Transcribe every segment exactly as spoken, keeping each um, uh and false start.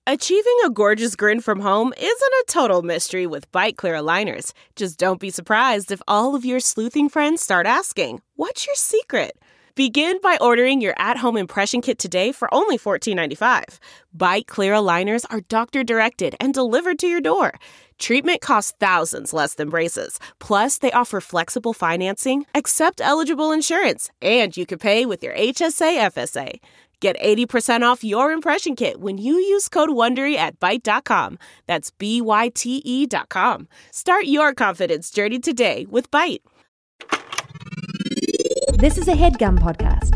Achieving a gorgeous grin from home isn't a total mystery with Byte Clear aligners. Just don't be surprised if all of your sleuthing friends start asking, "What's your secret?" Begin by ordering your at-home impression kit today for only fourteen ninety-five. Byte Clear aligners are doctor-directed and delivered to your door. Treatment costs thousands less than braces. Plus, they offer flexible financing, accept eligible insurance, and you can pay with your H S A F S A. Get eighty percent off your impression kit when you use code WONDERY at byte dot com. That's B Y T E dot com. Start your confidence journey today with Byte. This is a HeadGum podcast.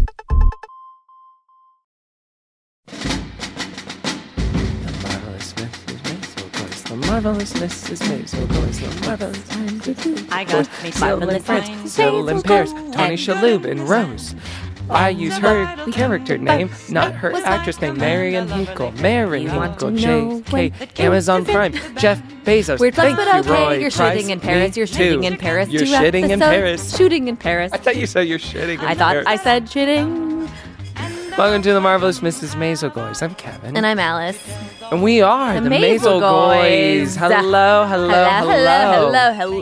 The marvelous Missus Maisel goes, the marvelous time to do. I got me marvelous time. Syl and Pears, Tony Shalhoub and Rose. I use her character name, not her actress name. Marion Hinkle, Marion Hinkle, J K, Amazon Prime, Jeff Bezos. Weird flex, Thank but you, okay. Roy You're Price, shooting in Paris. me You're shooting too. in Paris. You're Two shitting in episodes. Paris. Shooting in Paris. I thought you said you're shitting in I thought Paris. I said shitting. Welcome to the Marvelous Missus Maisel Goys. I'm Kevin. And I'm Alice. And we are the, The Maisel Maisel Goys. Goys. Hello, hello, hello. Hello, hello, hello.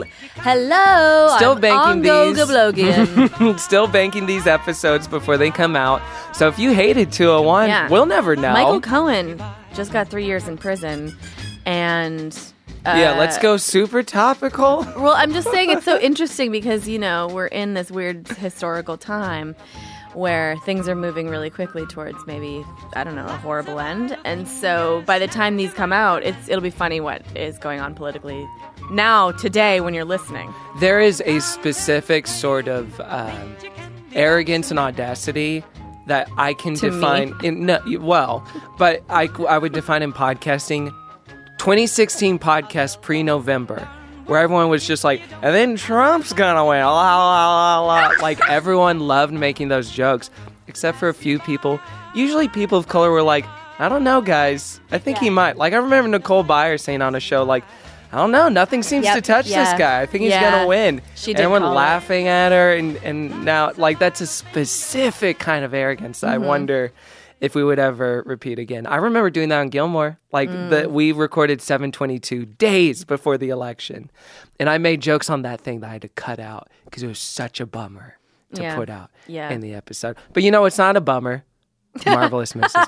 Hello. Still I'm banking on these. Gogablogian. Still banking these episodes before they come out. So if you hated two oh one, Yeah. we'll never know. Michael Cohen just got three years in prison. And... Uh, yeah, let's go super topical. Well, I'm just saying it's so interesting because, you know, we're in this weird historical time where things are moving really quickly towards maybe, I don't know, a horrible end. And so by the time these come out, it's it'll be funny what is going on politically now, today, when you're listening. There is a specific sort of uh, arrogance and audacity that I can To define. me? In, no, well, but I, I would define in podcasting twenty sixteen podcast pre-November, where everyone was just like, and then Trump's gonna win, la, la, la, la. Like, everyone loved making those jokes, except for a few people. Usually people of color were like, I don't know, guys. I think he might. Like, I remember Nicole Byer saying on a show, like, I don't know, nothing seems Yep, to touch yeah, this guy. I think he's yeah. gonna win. She and did everyone call it. laughing at her, and, and now, like, that's a specific kind of arrogance that Mm-hmm. I wonder if we would ever repeat again. I remember doing that on Gilmore. Like, Mm. the, we recorded seven twenty-two days before the election. And I made jokes on that thing that I had to cut out because it was such a bummer to Yeah. put out Yeah. in the episode. But you know, it's not a bummer. Marvelous Missus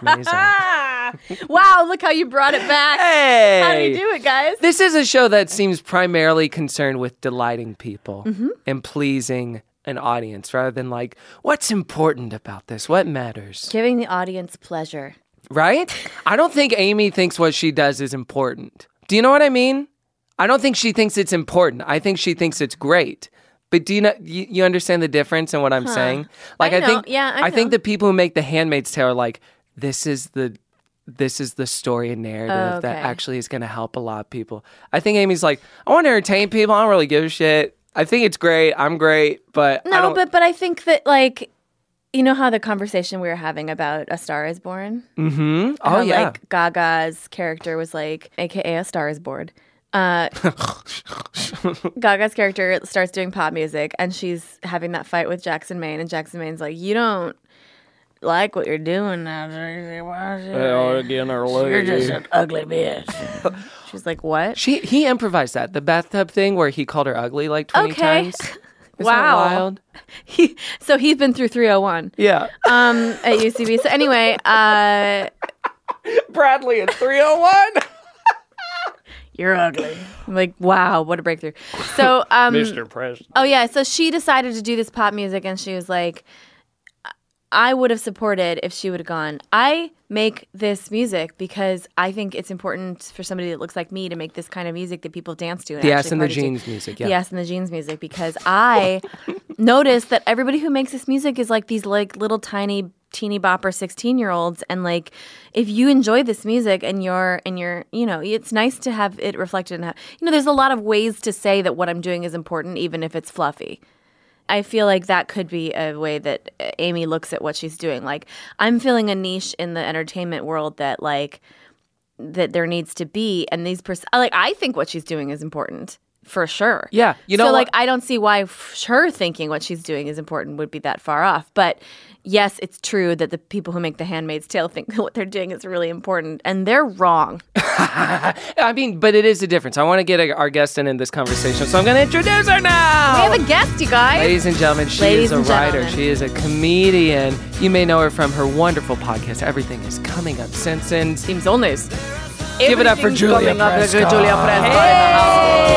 Maisel. Wow, look how you brought it back. Hey! How do you do it, guys? This is a show that seems primarily concerned with delighting people Mm-hmm. and pleasing an audience rather than like, what's important about this? What matters? Giving the audience pleasure. Right? I don't think Amy thinks what she does is important. Do you know what I mean? I don't think she thinks it's important. I think she thinks it's great. But do you know, you, you understand the difference in what I'm saying? Like, I I, know. think, Yeah, I think know. the people who make The Handmaid's Tale are like, this is the, this is the story and narrative Oh, that okay. actually is going to help a lot of people. I think Amy's like, I want to entertain people. I don't really give a shit. I think it's great. I'm great, but I No, don't. but but I think that, like, you know how the conversation we were having about A Star Is Born? Mm-hmm. Oh How, yeah. like, Gaga's character was like, A K A A Star Is Born. Uh, Gaga's character starts doing pop music, and she's having that fight with Jackson Maine, and Jackson Maine's like, you don't like what you're doing now. You're just an ugly bitch. She's like, what? She he improvised that the bathtub thing where he called her ugly like twenty Okay. times. Isn't Wow. that wild? He, so he's been through three oh one Yeah. um, at U C B. So anyway, uh, Bradley at three oh one. you're ugly. I'm like, wow, what a breakthrough. So, um, President. oh yeah, so she decided to do this pop music, and she was like, I would have supported if she would have gone, I make this music because I think it's important for somebody that looks like me to make this kind of music that people dance to. And The actually Ass and the party to. Jeans music, yeah. The Ass and the Jeans music, because I noticed that everybody who makes this music is like these like little tiny teeny bopper sixteen year olds, and like if you enjoy this music and you're and you're you know, it's nice to have it reflected in how, you know, there's a lot of ways to say that what I'm doing is important even if it's fluffy. I feel like that could be a way that Amy looks at what she's doing. Like, I'm feeling a niche in the entertainment world that like that there needs to be, and these pers- like I think what she's doing is important for sure. Yeah, you know so what? like I don't see why f- her thinking what she's doing is important would be that far off. But yes, it's true that the people who make The Handmaid's Tale think that what they're doing is really important, and they're wrong. I mean, but it is a difference. I want to get a, our guest in in this conversation, so I'm going to introduce her now. We have a guest, you guys. Ladies and gentlemen, she Ladies is a and writer. gentlemen. She is a comedian. You may know her from her wonderful podcast, Everything is Coming Up Simpsons. Team Soul News. Give it up for Julia Prescott. Julia Prescott.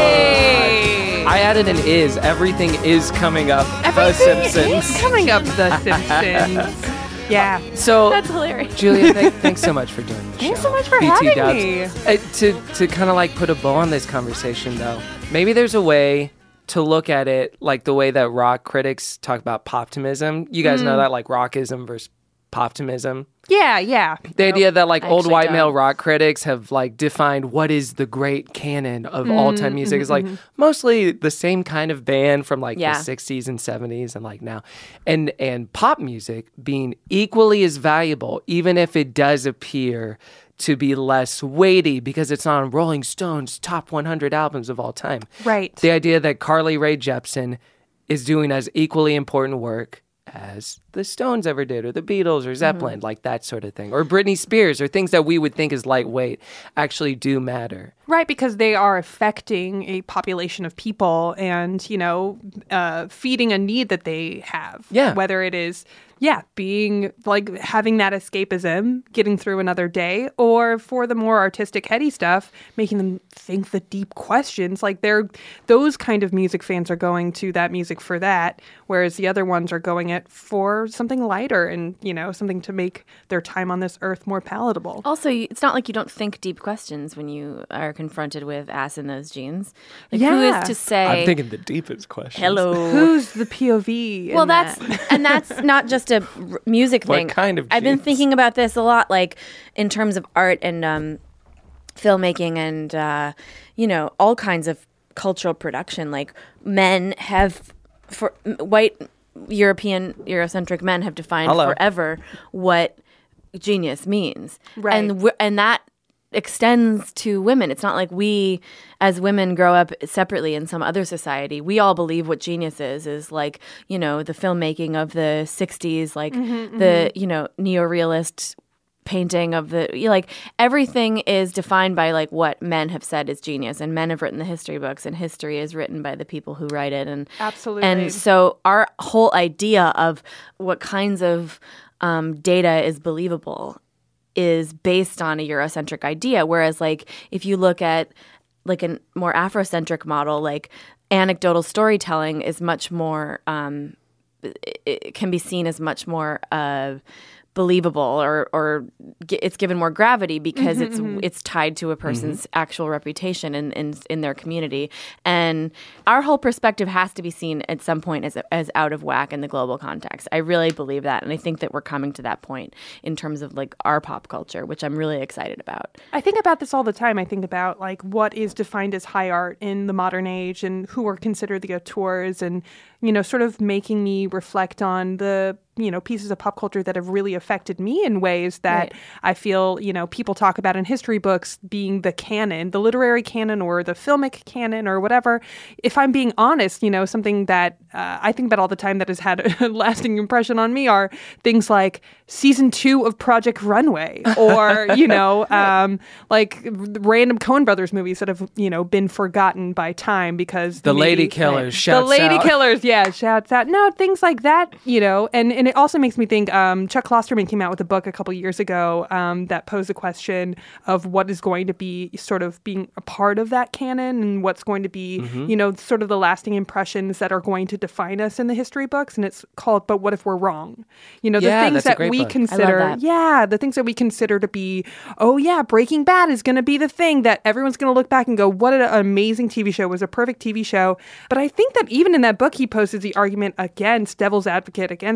Hey! I added an is. Everything is coming up. The Simpsons. Coming up, The Simpsons. Yeah. So, That's hilarious. Julia, th- thanks so much for doing the show. Thanks so much for B T having Dubs. me. Uh, to to kind of like put a bow on this conversation, though, maybe there's a way to look at it like the way that rock critics talk about poptimism. You guys Mm. know that, like rockism versus poptimism. Yeah, yeah. The idea that like I old actually white don't. male rock critics have like defined what is the great canon of all time music is like mostly the same kind of band from like Yeah. the sixties and seventies and like now. And and pop music being equally as valuable, even if it does appear to be less weighty because it's on Rolling Stone's top one hundred albums of all time. Right. The idea that Carly Rae Jepsen is doing as equally important work as the Stones ever did, or the Beatles, or Zeppelin, like that sort of thing, or Britney Spears, or things that we would think is lightweight actually do matter. Right, because they are affecting a population of people and, you know, uh, feeding a need that they have. Yeah. Whether it is, yeah, being like having that escapism, getting through another day, or for the more artistic, heady stuff, making them think the deep questions. Like they're, those kind of music fans are going to that music for that, whereas the other ones are going it for something lighter and, you know, something to make their time on this earth more palatable. Also, you- it's not like you don't think deep questions when you are confronted with ass in those jeans. Like, who Yeah. is to say, thinking the deepest question. hello? Who's the P O V? in Well, that's that? and that's not just a r- music What thing. kind of I've been jeans? thinking about this a lot, like in terms of art and um, filmmaking and uh, you know all kinds of cultural production. Like men have, for m- white European Eurocentric men have defined Hello. forever what genius means, Right. and w- and that extends to women. It's not like we as women grow up separately in some other society. We all believe what genius is is like, you know, the filmmaking of the sixties, like the, you know, neorealist painting of the, you know, like everything is defined by like what men have said is genius, and men have written the history books, and history is written by the people who write it. And Absolutely. and so our whole idea of what kinds of um, data is believable is based on a Eurocentric idea. Whereas like if you look at like a more Afrocentric model, like anecdotal storytelling is much more, um, it, it can be seen as much more uh, believable, or or g- it's given more gravity because Mm-hmm, it's it's tied to a person's actual reputation in, in in their community. And our whole perspective has to be seen at some point as as out of whack in the global context. I really believe that, and I think that we're coming to that point in terms of like our pop culture, which I'm really excited about. I think about this all the time. I think about like what is defined as high art in the modern age and who are considered the auteurs, and, you know, sort of making me reflect on the, you know, pieces of pop culture that have really affected me in ways that Right. I feel, you know, people talk about in history books being the canon, the literary canon or the filmic canon or whatever. If I'm being honest, you know, something that uh, I think about all the time that has had a lasting impression on me are things like season two of Project Runway, or, you know, um, like random Coen Brothers movies that have, you know, been forgotten by time because The maybe- Lady Killers, the shouts Lady out. Killers, yeah, shouts out. No, things like that, you know, and, and it also makes me think, um, Chuck Klosterman came out with a book a couple years ago um, that posed a question of what is going to be sort of being a part of that canon, and what's going to be, Mm-hmm. you know, sort of the lasting impressions that are going to define us in the history books. And it's called But What If We're Wrong? You know, the Yeah, things that's a that great we book. consider, that. yeah, the things that we consider to be, oh yeah, Breaking Bad is going to be the thing that everyone's going to look back and go, what an amazing T V show. It was a perfect T V show. But I think that even in that book, he poses the argument against Devil's Advocate, against Breaking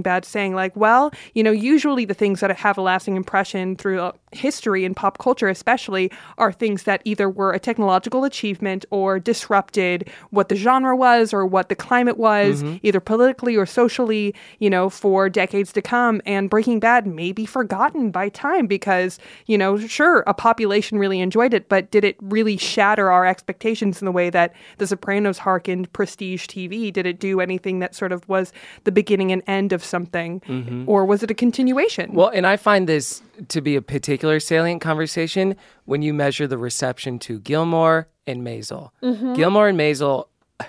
Bad saying like, well, you know, usually the things that have a lasting impression through history and pop culture especially are things that either were a technological achievement or disrupted what the genre was or what the climate was, mm-hmm. either politically or socially, you know, for decades to come. And Breaking Bad may be forgotten by time because, you know, sure, a population really enjoyed it, but did it really shatter our expectations in the way that The Sopranos harkened prestige T V? Did it do anything that sort of was the beginning and end of something? Mm-hmm. Or was it a continuation? Well, and I find this to be a particular salient conversation when you measure the reception to Gilmore and Maisel. Mm-hmm. Gilmore and Maisel,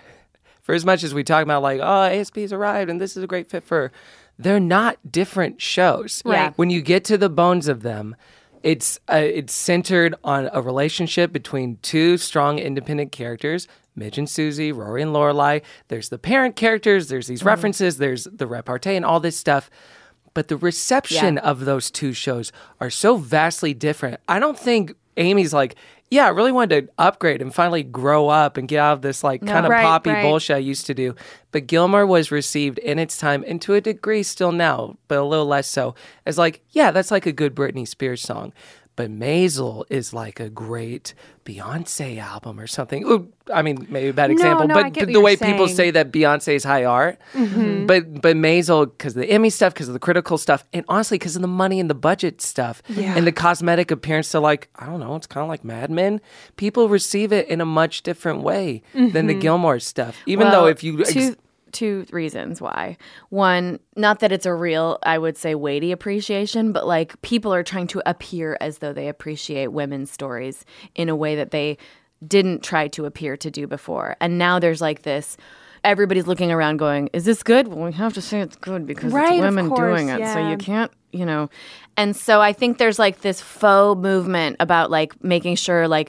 for as much as we talk about like, oh, A S P's arrived and this is a great fit for her, they're not different shows. Right. When you get to the bones of them, it's uh, it's centered on a relationship between two strong independent characters, Midge and Susie, Rory and Lorelai. There's the parent characters, there's these mm. references, there's the repartee and all this stuff. But the reception yeah. of those two shows are so vastly different. I don't think Amy's like, yeah, I really wanted to upgrade and finally grow up and get out of this like no, kind of right, poppy right. bullshit I used to do. But Gilmore was received in its time, and to a degree still now, but a little less so, as like, yeah, that's like a good Britney Spears song. But Maisel is like a great Beyonce album or something. Ooh, I mean, maybe a bad example, no, no, but the way saying. people say that Beyonce is high art. Mm-hmm. But but Maisel, because of the Emmy stuff, because of the critical stuff, and honestly, because of the money and the budget stuff, yeah. and the cosmetic appearance to like, I don't know, it's kind of like Mad Men. People receive it in a much different way mm-hmm. than the Gilmore stuff. Even well, though if you... Two- ex- Two reasons why. One, not that it's a real, I would say, weighty appreciation, but like people are trying to appear as though they appreciate women's stories in a way that they didn't try to appear to do before. And now there's like this, everybody's looking around going, is this good? Well, we have to say it's good because right, it's women course, doing it. yeah. So you can't, you know. And so I think there's like this faux movement about like making sure like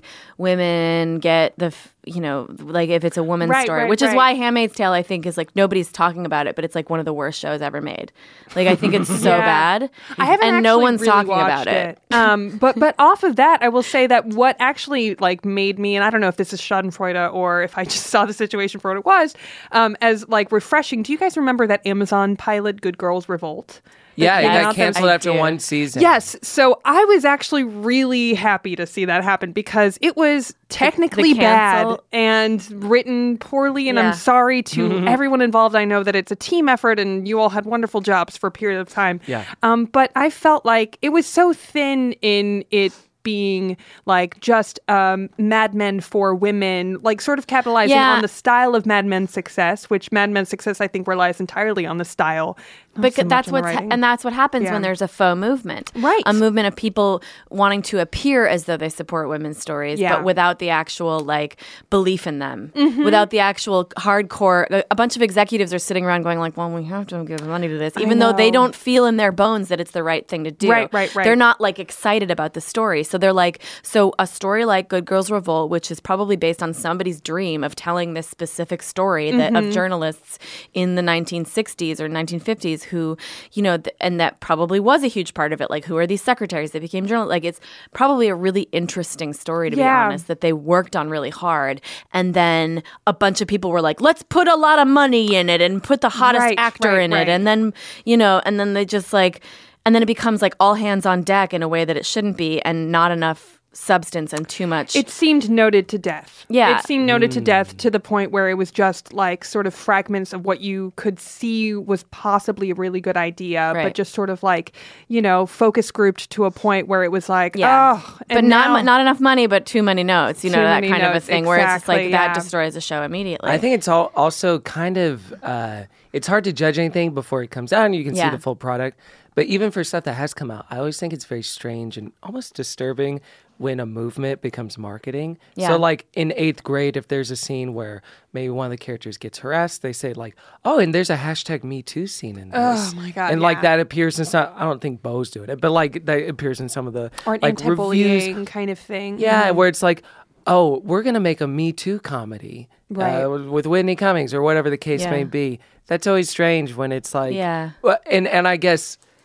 women get the, you know, like if it's a woman's right, story, right, which right. is why Handmaid's Tale I think is like nobody's talking about it, but it's like one of the worst shows ever made. Like I think it's so yeah. bad. I haven't and actually no one's really talking watched about it. it. Um, but but off of that, I will say that what actually like made me, and I don't know if this is Schadenfreude or if I just saw the situation for what it was, um, as like refreshing. Do you guys remember that Amazon pilot, Good Girls Revolt? Yeah, it came got out canceled there? after I did. one season. Yes. So I was actually really happy to see that happen because it was technically the bad cancel- and written poorly. And Yeah. I'm sorry to Mm-hmm. everyone involved. I know that it's a team effort and you all had wonderful jobs for a period of time. Yeah. Um, but I felt like it was so thin in it being like just um, Mad Men for women, like sort of capitalizing Yeah. on the style of Mad Men's success, which Mad Men's success I think relies entirely on the style. not But so much that's on the what's ha- writing. and that's what happens Yeah. when there's a faux movement, Right. A movement of people wanting to appear as though they support women's stories, Yeah. but without the actual like belief in them, Mm-hmm. without the actual hardcore. A bunch of executives are sitting around going like, "Well, we have to give money to this," even though they know. don't feel in their bones that it's the right thing to do. Right, right, right. They're not like excited about the story, so they're like, so a story like Good Girls Revolt, which is probably based on somebody's dream of telling this specific story that Mm-hmm. of journalists in the nineteen sixties or nineteen fifties who, you know, th- and that probably was a huge part of it. Like, who are these secretaries that became journalists? Like, it's probably a really interesting story, to Yeah. be honest, that they worked on really hard. And then a bunch of people were like, let's put a lot of money in it and put the hottest Right, actor right, in right. it. And then, you know, and then they just like, and then it becomes like all hands on deck in a way that it shouldn't be and not enough substance and too much. It seemed noted to death. Yeah. It seemed noted to death to the point where it was just like sort of fragments of what you could see was possibly a really good idea, Right. but just sort of like, you know, focus grouped to a point where it was like, Yeah. oh, but and not now- mu- not enough money, but too many notes. You know, Too that many kind of a notes, thing where it's just like exactly, that yeah. destroys a show immediately. I think it's all also kind of, uh, it's hard to judge anything before it comes out and you can Yeah. see the full product. But even for stuff that has come out, I always think it's very strange and almost disturbing when a movement becomes marketing. Yeah. So like in eighth grade, if there's a scene where maybe one of the characters gets harassed, they say like, oh, and there's a hashtag Me Too scene in this. Oh, my God, And like yeah. that appears in some, I don't think Bo's doing it, but like that appears in some of the or an like anti-bullying reviews. kind of thing. Yeah, where it's like, oh, we're going to make a Me Too comedy Right. uh, with Whitney Cummings or whatever the case Yeah. may be. That's always strange when it's like, Yeah. well, and, and I guess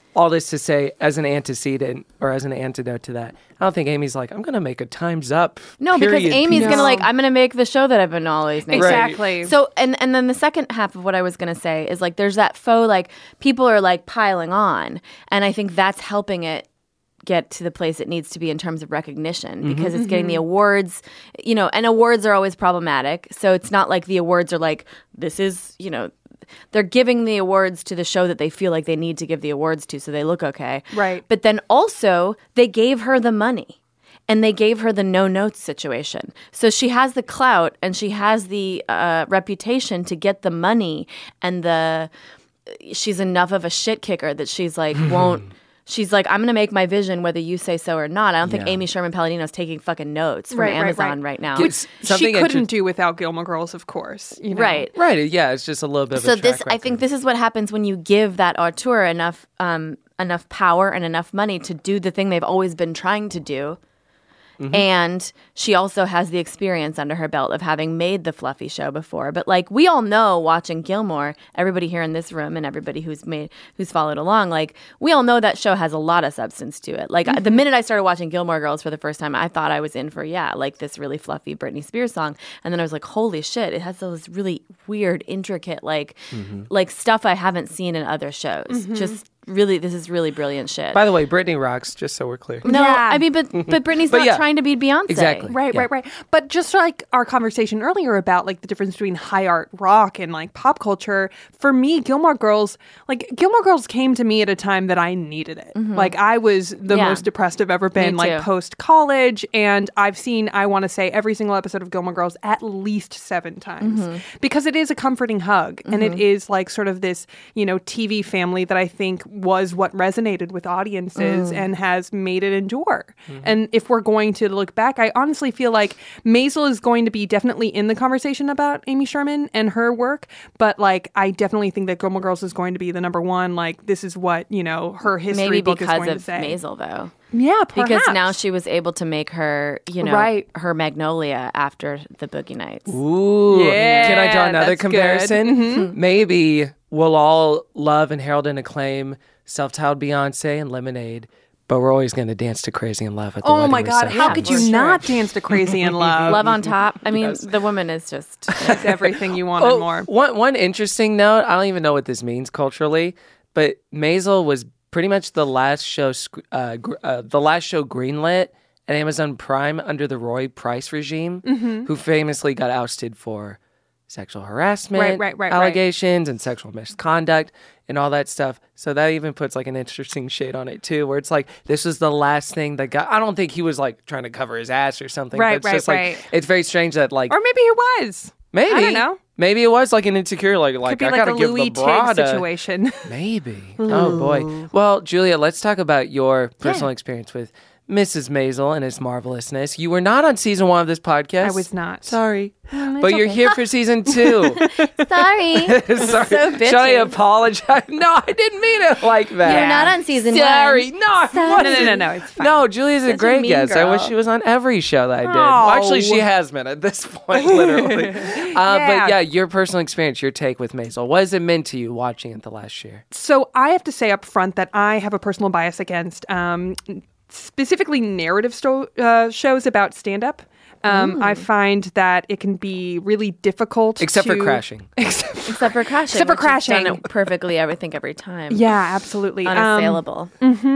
all this to say, as an antecedent or as an antidote to that, I don't think Amy's like, I'm going to make a Time's Up. No, period because Amy's piece. going to like, I'm going to make the show that I've been always making. Exactly. So, and, and then the second half of what I was going to say is like, there's that faux, like, people are like piling on. And I think that's helping it get to the place it needs to be in terms of recognition because mm-hmm. it's getting the awards, you know, and awards are always problematic. So it's not like the awards are like, this is, you know, they're giving the awards to the show that they feel like they need to give the awards to so they look okay. Right. But then also they gave her the money and they gave her the no notes situation. So she has the clout and she has the uh, reputation to get the money and the she's enough of a shit kicker that she's like won't She's like, I'm going to make my vision whether you say so or not. I don't think Yeah. Amy Sherman Palladino is taking fucking notes from Right, right, Amazon right. right, now. Which something she couldn't inter- do without Gilmore Girls, of course. You know? Right. Right. Yeah. It's just a little bit of So a track this, I record. think this is what happens when you give that auteur enough, um, enough power and enough money to do the thing they've always been trying to do. Mm-hmm. And she also has the experience under her belt of having made the fluffy show before. But like we all know, watching Gilmore, everybody here in this room and everybody who's made who's followed along, like we all know that show has a lot of substance to it. Like mm-hmm. the minute I started watching Gilmore Girls for the first time, I thought I was in for yeah, like this really fluffy Britney Spears song, and then I was like, holy shit, it has those really weird, intricate, like mm-hmm. like stuff I haven't seen in other shows. Mm-hmm. Just. Really, this is really brilliant shit. By the way, Britney rocks, just so we're clear. No, Yeah. I mean, but but Britney's But not yeah. trying to be Beyonce. Exactly. Right, Yeah. right, right. But just like our conversation earlier about like the difference between high art rock and like pop culture, for me, Gilmore Girls, like Gilmore Girls came to me at a time that I needed it. Mm-hmm. Like I was the Yeah. most depressed I've ever been, Me like too. post college, and I've seen, I want to say, every single episode of Gilmore Girls at least seven times Mm-hmm. because it is a comforting hug, mm-hmm. and it is like sort of this, you know, T V family that I think was what resonated with audiences mm. and has made it endure. Mm-hmm. And if we're going to look back, I honestly feel like Maisel is going to be definitely in the conversation about Amy Sherman and her work, but like I definitely think that Gilmore Girls is going to be the number one. Like this is what, you know, her history Maybe book is because going of to say. Maisel, though. Yeah, perhaps. Because now she was able to make her, you know, Right. her Magnolia after the Boogie Nights. Ooh. Yeah, Can I draw another that's good. comparison? Mm-hmm. Maybe we'll all love and herald and acclaim self-titled Beyonce and Lemonade, but we're always going to dance to Crazy in Love at the Oh wedding my God, reception. how Yeah, could for you sure. not dance to Crazy in Love? Love on top. I mean, Yes. the woman is just. It's everything you want Oh, and more. One, one interesting note, I don't even know what this means culturally, but Maisel was pretty much the last show, sc- uh, gr- uh, the last show greenlit at Amazon Prime under the Roy Price regime, Mm-hmm. who famously got ousted for sexual harassment, Right, right, right, right. allegations, and sexual misconduct, and all that stuff. So that even puts like an interesting shade on it too, where it's like this was the last thing that got. I don't think he was like trying to cover his ass or something. Right, but it's just, right, like, right. It's very strange that like Or maybe it was. maybe I don't know. Maybe it was like an insecure, like like Could be I like gotta a give Louis the bra Tig to- situation. Maybe. Oh boy. Well, Julia, let's talk about your personal experience with Missus Maisel and its marvelousness. You were not on season one of this podcast. I was not. Sorry. Mm, but it's you're okay. here for season two. Sorry. Sorry. So bitchy. Should I apologize? No, I didn't mean it like that. You're not on season Sorry. one. No, I Sorry. wasn't. No, no, no, no, it's fine. No, Julia's a Such a great mean guest. I wish girl. she was on every show that I did. Well, actually, she Oh. has been at this point, literally. uh, Yeah. But yeah, your personal experience, your take with Maisel. What has it meant to you watching it the last year? So I have to say up front that I have a personal bias against um, specifically narrative sto- uh, shows about stand-up. Um, I find that it can be really difficult. Except for to- Crashing. Except Except for crashing. Except for which has done Crashing. it perfectly, I think, every time. Yeah, absolutely. Um, Unassailable.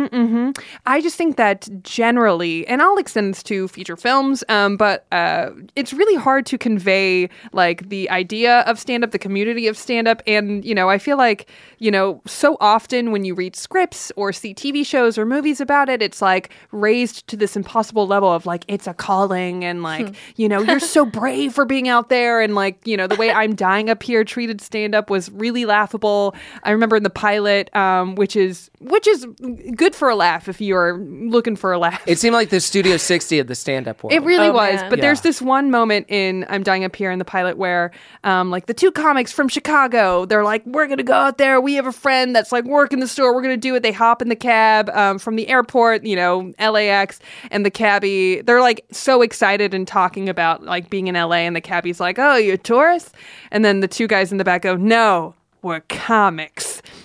I just think that generally, and I'll extend this to feature films, um, but uh, it's really hard to convey like the idea of stand-up, the community of stand-up, and you know, I feel like you know, so often when you read scripts or see T V shows or movies about it, it's like raised to this impossible level of like it's a calling and like you know, you're so brave for being out there, and like you know, the way I'm Dying Up Here treated stand-up was really laughable. I remember in the pilot, um, which is which is good for a laugh if you're looking for a laugh. It seemed like the Studio sixty of the stand-up world. It really Oh, was. man. But there's Yeah. this one moment in I'm Dying Up Here in the pilot where um, like the two comics from Chicago, they're like, we're going to go out there. We have a friend that's like working the store. We're going to do it. They hop in the cab um, from the airport, you know, L A X, and the cabbie, they're like so excited and talking about like being in L A, and the cabbie's like, oh, you're tourists? And then the two guys in the back go, no, we're comics.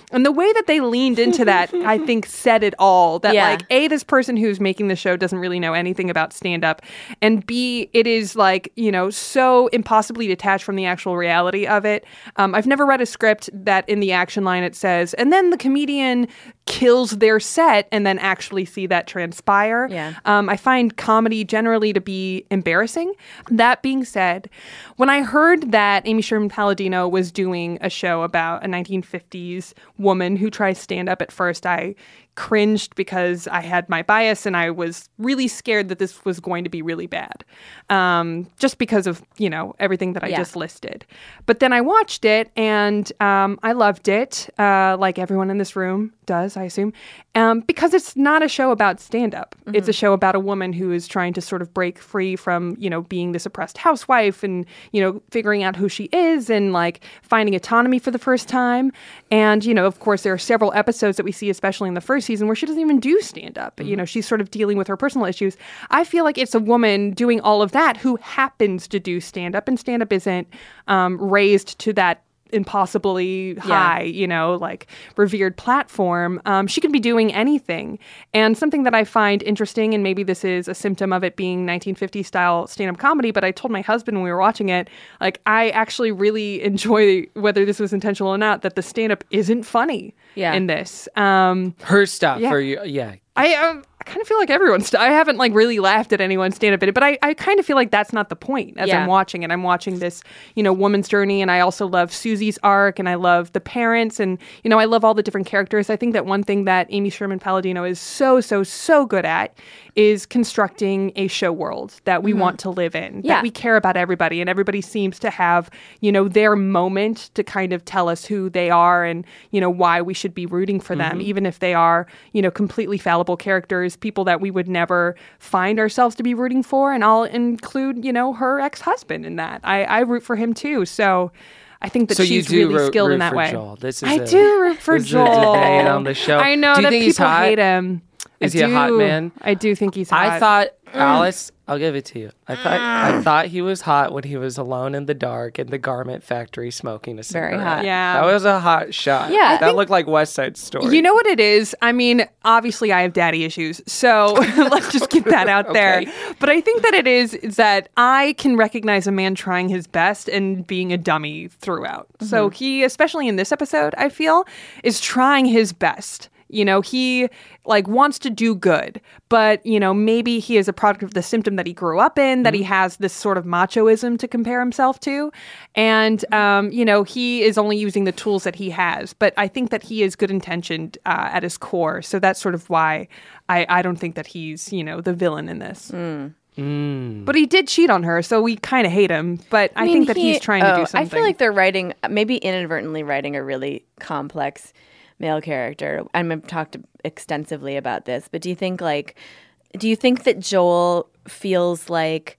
And the way that they leaned into that, I think, said it all. That, Yeah. like, A, this person who's making the show doesn't really know anything about stand-up. And B, it is, like, you know, so impossibly detached from the actual reality of it. Um, I've never read a script that in the action line it says, and then the comedian kills their set, and then actually see that transpire. Yeah. Um, I find comedy generally to be embarrassing. That being said, when I heard that Amy Sherman Palladino was doing a show about a nineteen fifties woman who tries stand-up, at first I cringed because I had my bias and I was really scared that this was going to be really bad, um, just because of, you know, everything that I Yeah. just listed. But then I watched it and um, I loved it, uh, like everyone in this room does, I assume, um, because it's not a show about stand-up. Mm-hmm. It's a show about a woman who is trying to sort of break free from, you know, being this oppressed housewife and, you know, figuring out who she is and, like, finding autonomy for the first time. And, you know, of course, there are several episodes that we see, especially in the first season, where she doesn't even do stand-up. Mm-hmm. You know, she's sort of dealing with her personal issues. I feel like it's a woman doing all of that who happens to do stand-up, and stand-up isn't um, raised to that impossibly high, you know, like revered platform. Um, she could be doing anything. And something that I find interesting, and maybe this is a symptom of it being nineteen fifties style stand-up comedy, but I told my husband when we were watching it, like, I actually really enjoy, whether this was intentional or not, that the stand-up isn't funny Yeah. in this. Um, Her stuff, Yeah. or you, yeah. I, um, I kind of feel like everyone's. St- I haven't like really laughed at anyone stand up in it, but I, I kind of feel like that's not the point as Yeah. I'm watching it. I'm watching this, you know, woman's journey, and I also love Susie's arc, and I love the parents, and you know, I love all the different characters. I think that one thing that Amy Sherman Palladino is so so so good at is constructing a show world that we mm-hmm. want to live in, Yeah. that we care about everybody, and everybody seems to have, you know, their moment to kind of tell us who they are and, you know, why we should be rooting for them, Mm-hmm. even if they are, you know, completely fallible characters, people that we would never find ourselves to be rooting for. And I'll include, you know, her ex-husband in that. I, I root for him too. So I think that So you she's do really root- skilled root in that for way. Joel. This is I a- do root for this is a Joel. debate on the show. I know Do you that think people he's hot? hate him. Is I he a hot do. man? I do think he's hot. I thought, Alice, I'll give it to you. I thought I thought he was hot when he was alone in the dark in the garment factory smoking a cigarette. Very hot. Yeah. That was a hot shot. Yeah. I That looked like West Side Story. You know what it is? I mean, obviously I have daddy issues, so let's just get that out there. Okay. But I think that it is, is that I can recognize a man trying his best and being a dummy throughout. Mm-hmm. So he, especially in this episode, I feel, is trying his best. You know, he like wants to do good, but, you know, maybe he is a product of the symptom that he grew up in, that he has this sort of machoism to compare himself to. And, um, you know, he is only using the tools that he has. But I think that he is good intentioned uh, at his core. So that's sort of why I, I don't think that he's, you know, the villain in this. Mm. Mm. But he did cheat on her, so we kind of hate him. But I, mean, think that he- he's trying to oh, do something. I feel like they're writing, maybe inadvertently writing a really complex male character. I've talked extensively about this, but do you think like, do you think that Joel feels like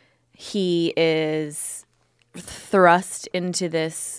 he is thrust into this?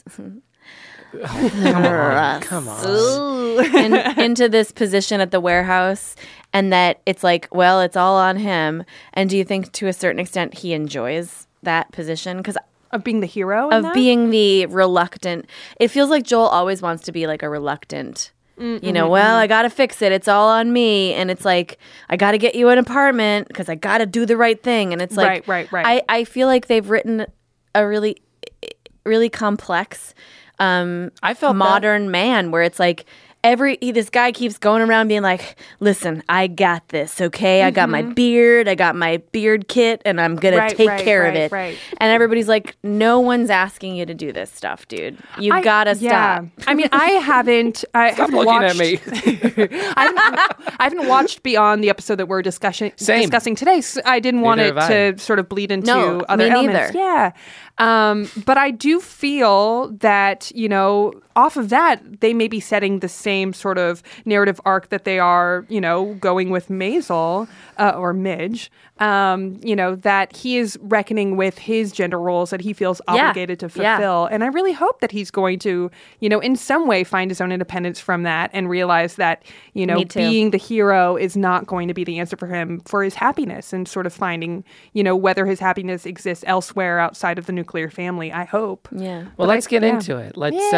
Come on. in, into this position at the warehouse, and that it's like, well, it's all on him. And do you think to a certain extent he enjoys that position? Because of being the hero? in of that? being the reluctant, it feels like Joel always wants to be like a reluctant, Mm-hmm. you know, well, I got to fix it. It's all on me. And it's like, I got to get you an apartment because I got to do the right thing. And it's like, Right, right, right. I, I feel like they've written a really, really complex, um, I felt that. modern man where it's like, Every he, this guy keeps going around being like, listen, I got this, okay? I got my beard, I got my beard kit, and I'm going Right, to take right, care right, of it. right. And everybody's like, no one's asking you to do this stuff, dude. You I- gotta yeah. stop. I mean, I haven't. I Stop haven't looking watched, at me. I, haven't, I haven't watched beyond the episode that we're discussing Same. discussing today. So I didn't want Neither it have I. to sort of bleed into No, other me elements. neither. Yeah, um, but I do feel that, you know, off of that, they may be setting the same sort of narrative arc that they are, you know, going with Maisel uh, or Midge. Um, you know, that he is reckoning with his gender roles that he feels Yeah. obligated to Yeah. fulfill. And I really hope that he's going to, you know, in some way find his own independence from that and realize that, you know, Me too. being the hero is not going to be the answer for him for his happiness, and sort of finding, you know, whether his happiness exists elsewhere outside of the nuclear family. I hope. Yeah. Well, But let's I- get yeah. into it. Let's Yeah. uh,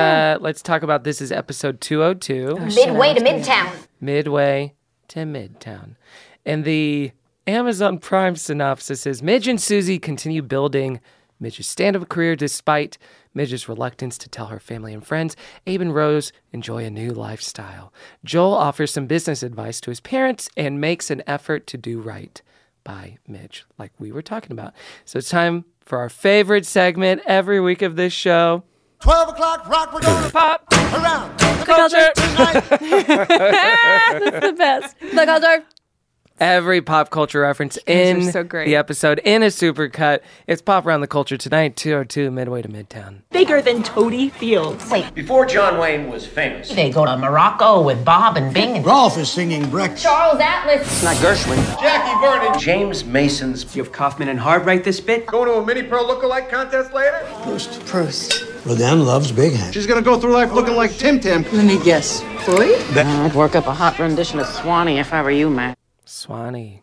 let's talk about this is episode two oh two. Oh, Midway to Midtown. Midway to Midtown. And the Amazon Prime synopsis is Midge and Susie continue building Midge's stand-up career despite Midge's reluctance to tell her family and friends. Abe and Rose enjoy a new lifestyle. Joel offers some business advice to his parents and makes an effort to do right by Midge, like we were talking about. So it's time for our favorite segment every week of this show. twelve o'clock rock, we're gonna pop around The culture. That's the best. The culture. Every pop culture reference guys are in so great. the episode in a supercut. It's Pop Around the Culture tonight, two oh two Midway to Midtown. Bigger than Toady Fields. Before John Wayne was famous. They go to Morocco with Bob and Bing. And Rolf is singing breakfast. Charles Atlas. It's not Gershwin. Jackie Vernon. James Mason's. You have Kaufman and Hard write this bit? Going to a mini pro lookalike contest later? Proust. Proust. Rodin loves big hands. She's gonna go through life looking like Tim Tam. Let me guess. Floyd? I'd work up a hot rendition of Swanee if I were you, man. Swanee.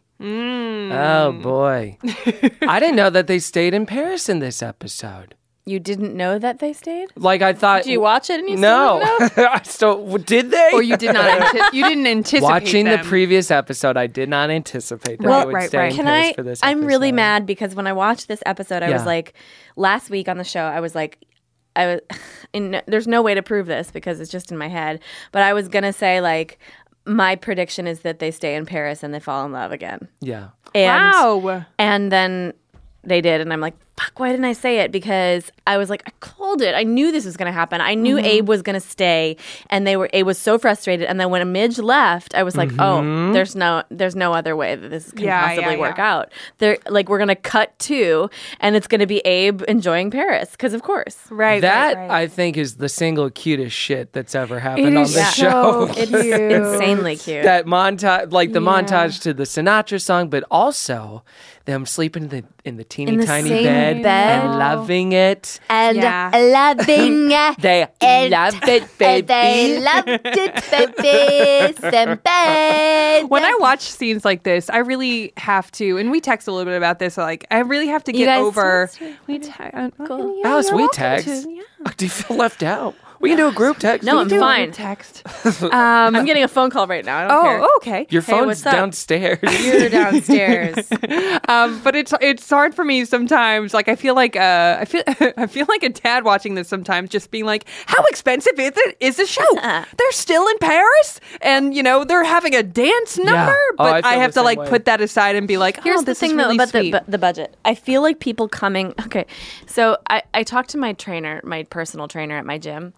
Oh, boy. I didn't know that they stayed in Paris in this episode. You didn't know that they stayed? Like, I thought... Did you watch it and you no. still didn't know? I still... Did they? Or you did not. Anti- you didn't anticipate Watching them. the previous episode, I did not anticipate that Well, they would right, stay right. in Can Paris I? for this I'm really episode. mad because when I watched this episode, I Yeah. was like, last week on the show, I was like, I was, in, there's no way to prove this because it's just in my head. But I was gonna say like, my prediction is that they stay in Paris and they fall in love again. Yeah. And, Wow. And then they did, and I'm like, fuck, why didn't I say it? Because I was like, I called it. I knew this was going to happen. I knew Mm-hmm. Abe was going to stay, and they were. Abe was so frustrated. And then when Midge left, I was like, Mm-hmm. oh, there's no, there's no other way that this can Yeah, possibly yeah, work yeah. out. They're like, we're going to cut to, and it's going to be Abe enjoying Paris, because of course, Right. That, right, right. I think, is the single cutest shit that's ever happened It on is this so show. it's cute. insanely cute. That montage, like the Yeah. montage to the Sinatra song, but also them sleeping in the in the teeny In the tiny same bed, bed. and loving it. and Yeah. loving it. They And- loved it, and baby. they loved it, baby. Some bed. When I watch scenes like this, I really have to, and we text a little bit about this. Like, I really have to You get guys over. text? We te- uh, Cool. yeah, Alice, you're we welcome text. to, yeah. Do you feel left out? We can do a group text. No, We I'm can do a- fine. Text. I'm getting a phone call right now. I don't care. Oh, okay. Your Hey, phone's what's up? downstairs. You're downstairs. Um, but it's it's hard for me sometimes. Like I feel like uh, I feel I feel like a dad watching this sometimes, just being like, "How expensive is it? Is the show? They're still in Paris, and you know they're having a dance number." Oh, I But I, feel have the to like same way. put that aside and be like, Here's "Oh, the this thing is really though about sweet." the bu- the budget. I feel like people coming. Okay, so I I talked to my trainer, my personal trainer at my gym.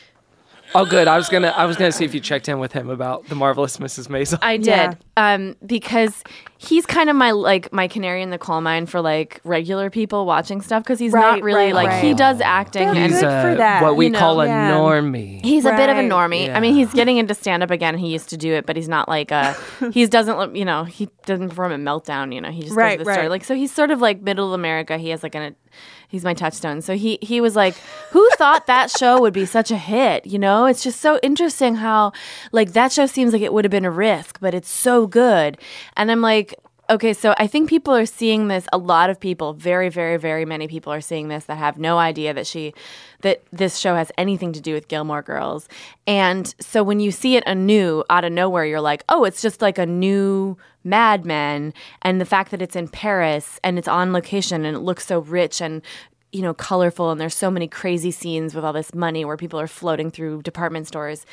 Oh, good. I was gonna I was gonna see if you checked in with him about the marvelous Missus Maisel. I did, Yeah. um, because he's kind of my like my canary in the coal mine for like regular people watching stuff because he's Right, not really right, like he right. does acting They're and He's good a, for that, what we you know, call a yeah. normie. he's a bit of a Right. normie. I mean, Yeah. he's getting into stand up again. He used to do it, but he's not like a he doesn't look- you know he doesn't perform at Meltdown. You know, he just Right, does the story. right. Like so, he's sort of like middle America. He has like an he's my touchstone. So he he was like, who thought that show would be such a hit? You know, it's just so interesting how like that show seems like it would have been a risk, but it's so good. And I'm like, okay, so I think people are seeing this. A lot of people, very, very, very many people are seeing this that have no idea that she, that this show has anything to do with Gilmore Girls. And so when you see it anew, out of nowhere, you're like, oh, it's just like a new Mad Men. And the fact that it's in Paris and it's on location and it looks so rich and you know, colorful, and there's so many crazy scenes with all this money where people are floating through department stores.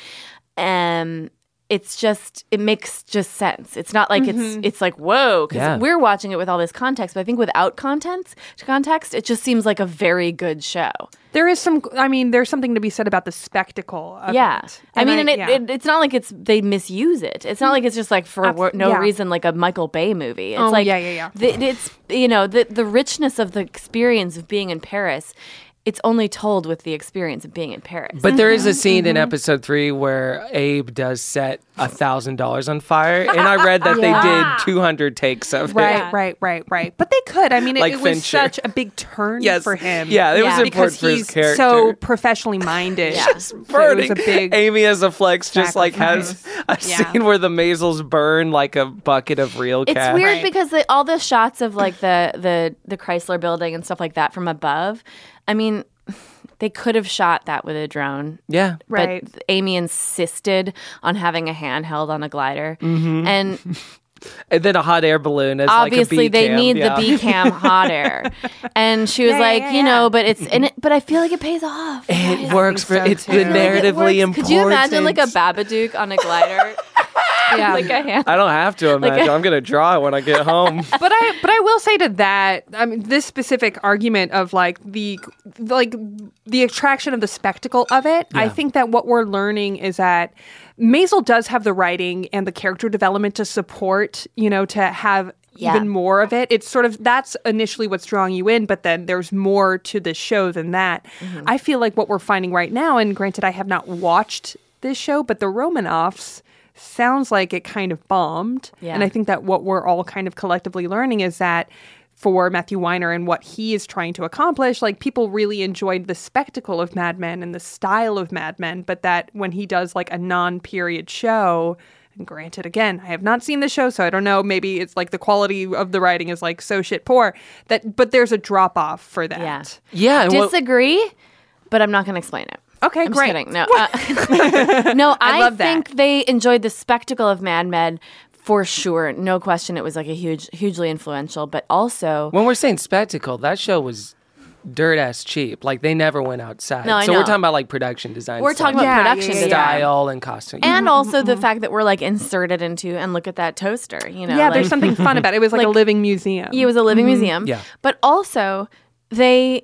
Um, it's just it makes just sense. It's not like it's it's like whoa because Yeah. we're watching it with all this context, but I think without context, context, it just seems like a very good show. There is some. I mean, there's something to be said about the spectacle. Of Yeah, it. I mean, and it, yeah. it, it's not like it's they misuse it. It's not like it's just like for Abs- wor- no yeah. reason, like a Michael Bay movie. It's Oh, like yeah, yeah, yeah. The, it's you know the the richness of the experience of being in Paris. It's only told with the experience of being in Paris. But there is Mm-hmm, a scene in episode three where Abe does set a thousand dollars on fire, and I read that they did two hundred takes of Right, it. right, right, right. But they could. I mean, it, Like it was Fincher. such a big turn Yes. for him. Yeah, it was Yeah. important because for his he's character. so professionally minded. Yeah. So it was Burning. a big. Amy as a flex just like has a Yeah. scene where the Maisels burn like a bucket of real It's cash. weird Right. because the, all the shots of like the the the Chrysler building and stuff like that from above. I mean, they could have shot that with a drone. Yeah. Right. But Amy insisted on having a handheld on a glider. Mm-hmm. And And then a hot air balloon as obviously like a they B-cam. need yeah. the B-cam hot air. And she was Yeah, like, yeah, you yeah. know, but it's in it, but I feel like it pays off. It works for so it's too. the I feel like it narratively works. important. Could you imagine like a Babadook on a glider? Yeah. Like a hand. I don't have to imagine. a- I'm gonna draw it when I get home. but I but I will say to that, I mean, this specific argument of like the like the attraction of the spectacle of it. I Yeah. think that what we're learning is that Maisel does have the writing and the character development to support, you know, to have Yeah. even more of it. It's sort of that's initially what's drawing you in, but then there's more to the show than that. Mm-hmm. I feel like what we're finding right now, and granted, I have not watched this show, but the Romanoffs sounds like it kind of bombed. Yeah. And I think that what we're all kind of collectively learning is that for Matthew Weiner and what he is trying to accomplish, like people really enjoyed the spectacle of Mad Men and the style of Mad Men, but that when he does like a non-period show, and granted, again, I have not seen the show, so I don't know, maybe it's like the quality of the writing is like so shit poor, that but there's a drop off for that. Yeah. Yeah. and what- Disagree, but I'm not going to explain it. Okay, I'm great. just kidding. No, uh, no, I, love that. think they enjoyed the spectacle of Mad Men for sure. No question, it was like a huge, hugely influential. But also, when we're saying spectacle, that show was dirt ass cheap. Like they never went outside. No, I so know. we're talking about like production design. we're stuff. talking about Yeah, production yeah, yeah, design. style and costume. And also the fact that we're like inserted into and look at that toaster. You know, Yeah, like, there's something fun about it. It was like, a like- living museum. it was a living museum. Yeah. But also, they,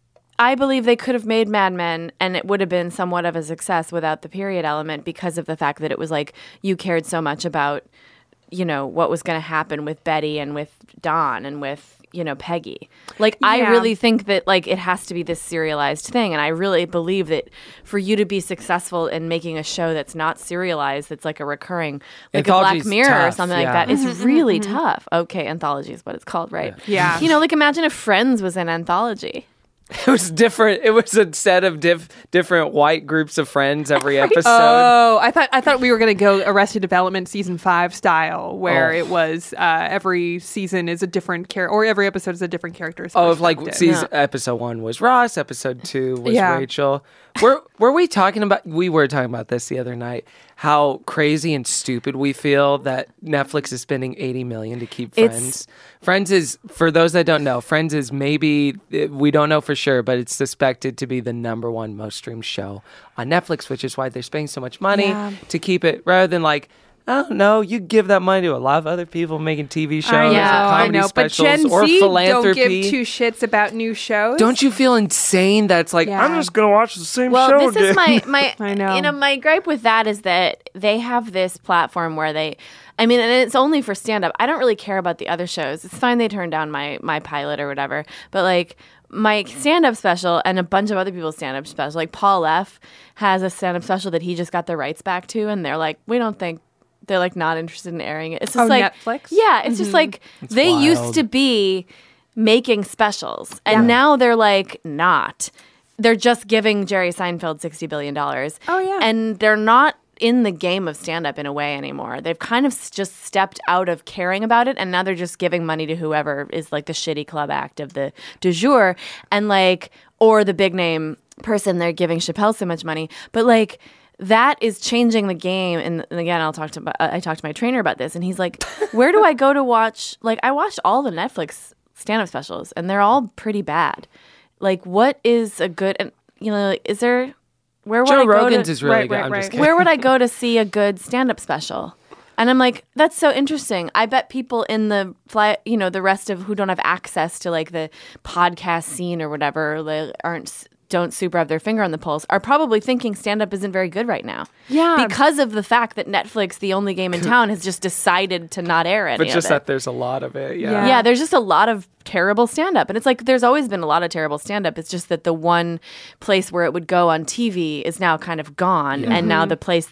I believe they could have made Mad Men and it would have been somewhat of a success without the period element because of the fact that it was like you cared so much about, you know, what was going to happen with Betty and with Don and with, you know, Peggy. Like, I Yeah. really think that, like, it has to be this serialized thing. And I really believe that for you to be successful in making a show that's not serialized, that's like a recurring, like a Black Anthology's Mirror or tough, something yeah. like that, it's really tough. Okay, anthology is what it's called, right? Yeah. You know, like, imagine if Friends was an anthology. It was different. It was a set of diff- different white groups of friends every episode. Oh, I thought I thought we were going to go Arrested Development season five style, where Oh. it was uh, every season is a different character, or every episode is a different character's Oh, if like perspective. season episode one was Ross, episode two was Yeah. Rachel. Were were we talking about? We were talking about this the other night. How crazy and stupid we feel that Netflix is spending eighty million to keep It's- Friends. Friends is, for those that don't know, Friends is maybe, we don't know for sure, but it's suspected to be the number one most streamed show on Netflix, which is why they're spending so much money Yeah. to keep it, rather than like, I don't know, you give that money to a lot of other people making T V shows, I know, or I comedy know, but specials, Gen or Z don't philanthropy. give two shits about new shows. Don't you feel insane that it's like, Yeah. I'm just going to watch the same Well, show this is again? my my I know. you know my gripe with that is that they have this platform where they, I mean, and it's only for stand up. I don't really care about the other shows. It's fine they turned down my my pilot or whatever, but like my stand up special and a bunch of other people's stand up special, like Paul F has a stand up special that he just got the rights back to, and they're like, we don't think. They're like not interested in airing it. It's just Oh, like Netflix? Yeah, it's just like they wild. used to be making specials, and now they're like not. They're just giving Jerry Seinfeld sixty billion dollars. Oh, yeah. And they're not in the game of stand-up in a way anymore. They've kind of s- just stepped out of caring about it, and now they're just giving money to whoever is like the shitty club act of the du jour, and like, or the big name person they're giving Chappelle so much money. But like, that is changing the game. And, and again, I'll talk to uh, I talked to my trainer about this, and he's like, "Where do I go to watch?" Like, I watched all the Netflix stand-up specials, and they're all pretty bad. Like, what is a good? And you know, like, is there where would Joe I go Rogan's to, is really Right, good. right, I'm just right. kidding. where would I go to see a good stand-up special? And I'm like, that's so interesting. I bet people in the fly, you know, the rest of who don't have access to like the podcast scene or whatever, like aren't don't super have their finger on the pulse, are probably thinking stand-up isn't very good right now. Yeah. Because of the fact that Netflix, the only game in town, has just decided to not air any But of just it. that there's a lot of it. Yeah. Yeah. Yeah, there's just a lot of terrible stand-up. And it's like there's always been a lot of terrible stand-up. It's just that the one place where it would go on T V is now kind of gone. And now the place that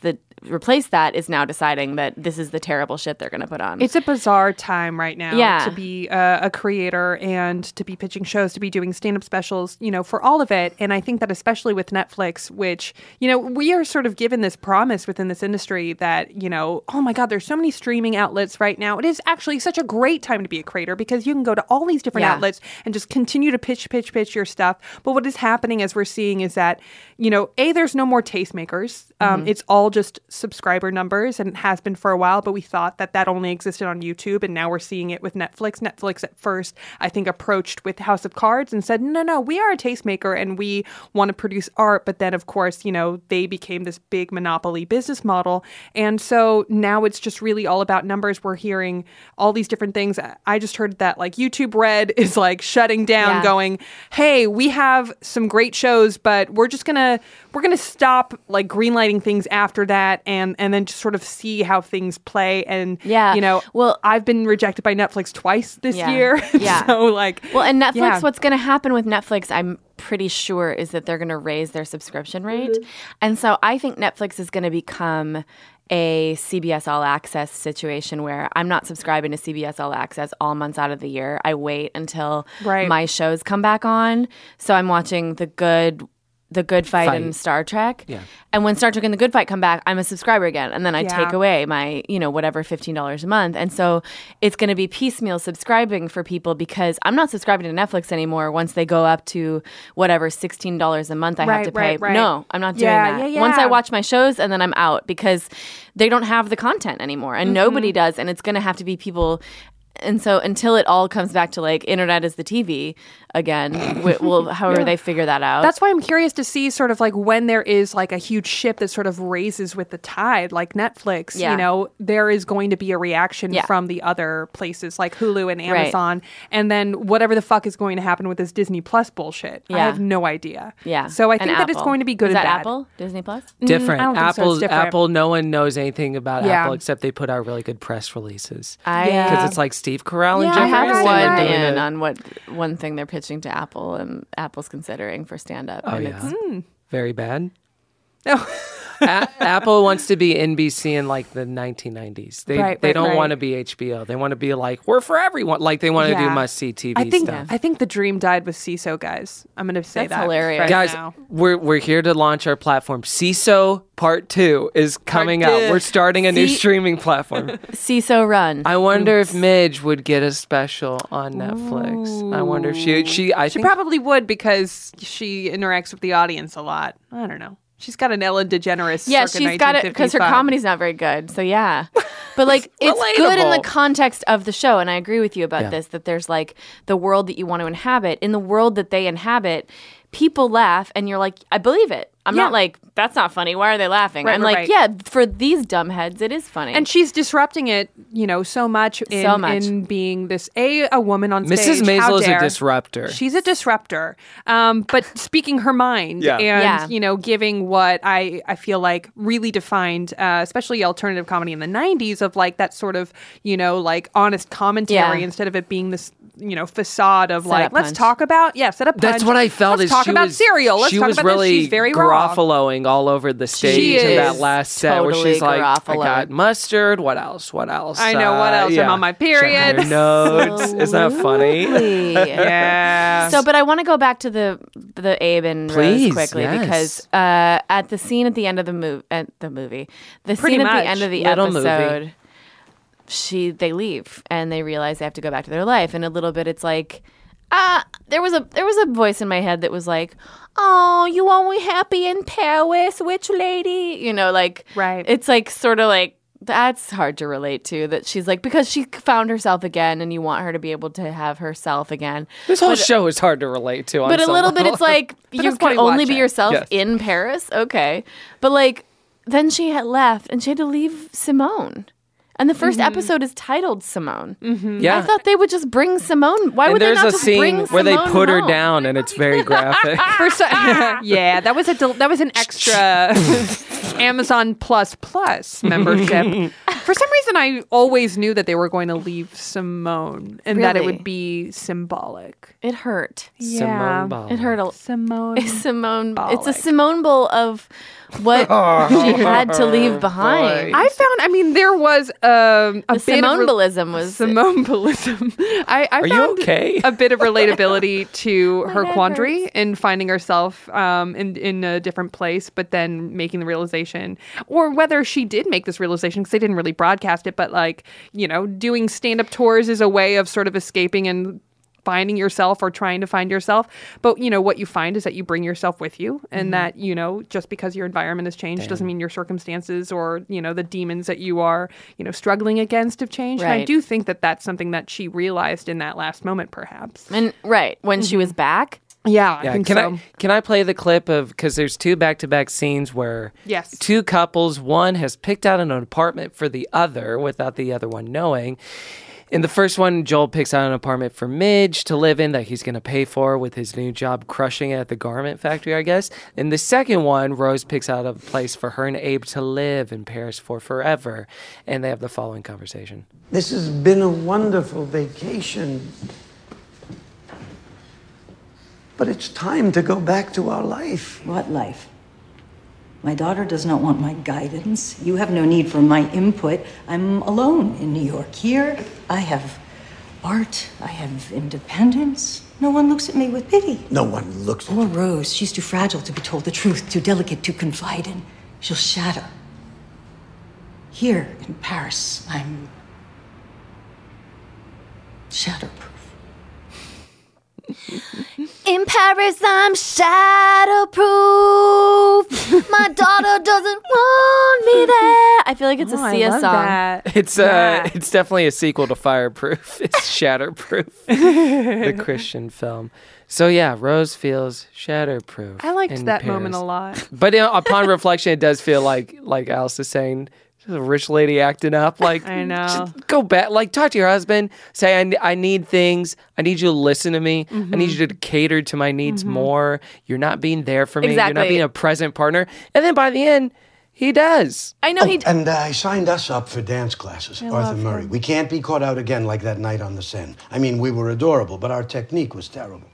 replace that is now deciding that this is the terrible shit they're going to put on. It's a bizarre time right now Yeah. to be a, a creator and to be pitching shows, to be doing stand-up specials, you know, for all of it. And I think that especially with Netflix, which, you know, we are sort of given this promise within this industry that, you know, oh my God, there's so many streaming outlets right now. It is actually such a great time to be a creator because you can go to all these different Yeah. outlets and just continue to pitch, pitch, pitch your stuff. But what is happening as we're seeing is that, you know, A, there's no more tastemakers. Um, Mm-hmm. It's all just subscriber numbers, and it has been for a while, but we thought that that only existed on YouTube, and now we're seeing it with Netflix. Netflix at first, I think, approached with House of Cards and said, no, no, we are a tastemaker and we want to produce art. But then, of course, you know, they became this big monopoly business model. And so now it's just really all about numbers. We're hearing all these different things. I just heard that like YouTube Red is like shutting down, Yeah. going, hey, we have some great shows, but we're just gonna we're gonna stop like greenlighting things after that, and and then just sort of see how things play. And Yeah. you know, Well- I've been rejected by Netflix twice this Yeah. year. Yeah. So like, Well, and Netflix, yeah. what's going to happen with Netflix, I'm pretty sure, is that they're going to raise their subscription rate. Mm-hmm. And so I think Netflix is going to become a C B S All Access situation where I'm not subscribing to C B S All Access all months out of the year. I wait until Right. my shows come back on. So I'm watching The Good The Good Fight, Fight. and Star Trek. Yeah. And when Star Trek and The Good Fight come back, I'm a subscriber again. And then I Yeah. take away my, you know, whatever fifteen dollars a month. And so it's going to be piecemeal subscribing for people because I'm not subscribing to Netflix anymore once they go up to whatever sixteen dollars a month I Right, have to pay. right, right. No, I'm not doing Yeah, that. yeah, Once yeah. I watch my shows and then I'm out because they don't have the content anymore and Mm-hmm. nobody does. And it's going to have to be people. And so until it all comes back to like internet is the T V again, we, well, however they figure that out. That's why I'm curious to see sort of like when there is like a huge ship that sort of raises with the tide, like Netflix, Yeah. you know, there is going to be a reaction Yeah. from the other places like Hulu and Right. Amazon. And then whatever the fuck is going to happen with this Disney Plus bullshit. I Yeah. have no idea. Yeah. So I And think that it's Apple. going to be good Is and that bad. Apple? Disney Plus? Different. I don't think so. It's Apple's different. Apple. No one knows anything about Yeah. Apple except they put out really good press releases. I Yeah. Because it's like Steve Carell and Yeah, Jeffrey I have right, one Epstein are right. doing in it. on what one thing they're pitching to Apple and Apple's considering for stand up. Oh and yeah, it's, very bad. No. A- Apple wants to be N B C in like the nineteen nineties. They Right, they right, don't right. want to be H B O. They want to be like we're for everyone. Like they want to do Yeah. must see T V I think stuff. I think the dream died with C I S O, guys. I'm going to say That's that. hilarious. right Guys, now. we're we're here to launch our platform. C I S O Part Two is coming out. two. We're starting a new C- streaming platform. C I S O run. I wonder if Midge would get a special on Netflix. I wonder if she she I She think probably would because she interacts with the audience a lot. I don't know. She's got an Ellen DeGeneres. yeah, circa she's got it because her nineteen fifties vibe. comedy's not very good. So yeah, but like it's good in the Relatable. context of the show, and I agree with you about Yeah. this. That there's like the world that you want to inhabit. In the world that they inhabit, people laugh, and you're like, I believe it. I'm Yeah. not like that's not funny. Why are they laughing? Right, I'm right, like, right. yeah, for these dumbheads, it is funny. And she's disrupting it, you know, so much in, So much. in being this a a woman on stage. Missus How Maisel is a dare. disruptor. She's a disruptor, um, but speaking her mind Yeah. and Yeah. you know, giving what I I feel like really defined, uh, especially alternative comedy in the nineties, of like that sort of you know like honest commentary Yeah. instead of it being this you know facade of Set like up let's punch. talk about yeah set up. That's punch. what I felt. Let's is talk she about was, cereal. Let's she talk was about really this. She's very raw. Garofaloing all over the stage She in that is last set where totally she's like, I Garofalo. got mustard. What else? What else? I know, what Uh, else? I'm yeah. on my period. Checking her notes. Isn't that funny? Absolutely. Yeah. So, but I want to go back to the the Abe and Please, Rose quickly yes. because uh, at the scene at the end of the movie, at the movie, the Pretty scene at much. the end of the Little movie. episode, she they leave and they realize they have to go back to their life, and a little bit it's like. Uh, there was a there was a voice in my head that was like, "Oh, you only happy in Paris, witch lady?" You know, like Right. It's like sort of like that's hard to relate to. That she's like because she found herself again, and you want her to be able to have herself again. This whole But- show is hard to relate to. On But a some little bit, level. it's like you that's why can we only watch be it. yourself Yes. in Paris. Okay, but like then she had left, and she had to leave Simone. And the 1st Mm-hmm. episode is titled Simone. yeah. I thought they would just bring Simone. Why and would they there's not a just scene bring where they Simone put her home? down, and it's very graphic. First, yeah, that was a del- that was an extra Amazon Plus Plus membership For some reason, I always knew that they were going to leave Simone and that it Really? would be symbolic. It hurt. Yeah. Simone Biles. It hurt a Simone. Simone. Bolek. It's a Simone Bowl of what she had to leave behind. I found, I mean, there was um, a The bit of re- Simone-Bolism was Simone-Bolism. I, I Are you found okay? a bit of relatability to her head quandary hurts. in finding herself um, in, in a different place, but then making the realization, or whether she did make this realization, because they didn't really broadcast it, but like, you know, doing stand-up tours is a way of sort of escaping and finding yourself or trying to find yourself. But, you know, what you find is that you bring yourself with you and Mm-hmm. that, you know, just because your environment has changed Damn. doesn't mean your circumstances or, you know, the demons that you are, you know, struggling against have changed. And I Right. do think that that's something that she realized in that last moment, perhaps. And right when she was back. Yeah, I Yeah, think can so. I can I play the clip of, because there's two back-to-back scenes where Yes. two couples, one has picked out an apartment for the other without the other one knowing. In the first one, Joel picks out an apartment for Midge to live in that he's going to pay for with his new job crushing it at the garment factory, I guess. In the second one, Rose picks out a place for her and Abe to live in Paris for forever. And they have the following conversation. This has been a wonderful vacation. But it's time to go back to our life. What life? My daughter does not want my guidance. You have no need for my input. I'm alone in New York. Here, I have art. I have independence. No one looks at me with pity. No one looks at Poor Rose. She's too fragile to be told the truth, too delicate to confide in. She'll shatter. Here in Paris, I'm shatterproof. In Paris, I'm shatterproof. My daughter doesn't want me there. I feel like it's Oh, a I Sia love song. that. It's Yeah. uh, it's definitely a sequel to Fireproof. It's Shatterproof, the Christian film. So yeah, Rose feels shatterproof. I liked in that Paris. moment a lot. But you know, upon reflection, it does feel like, like Alice is saying, just a rich lady acting up. Like, I know. just go back. Like, talk to your husband. Say, I, I need things. I need you to listen to me. I need you to cater to my needs more. You're not being there for me. You're not Exactly. being a present partner. And then by the end, he does. I know he. And uh, I signed us up for dance classes, Arthur Murray. We can't be caught out again like that night on the Seine. I mean, we were adorable, but our technique was terrible.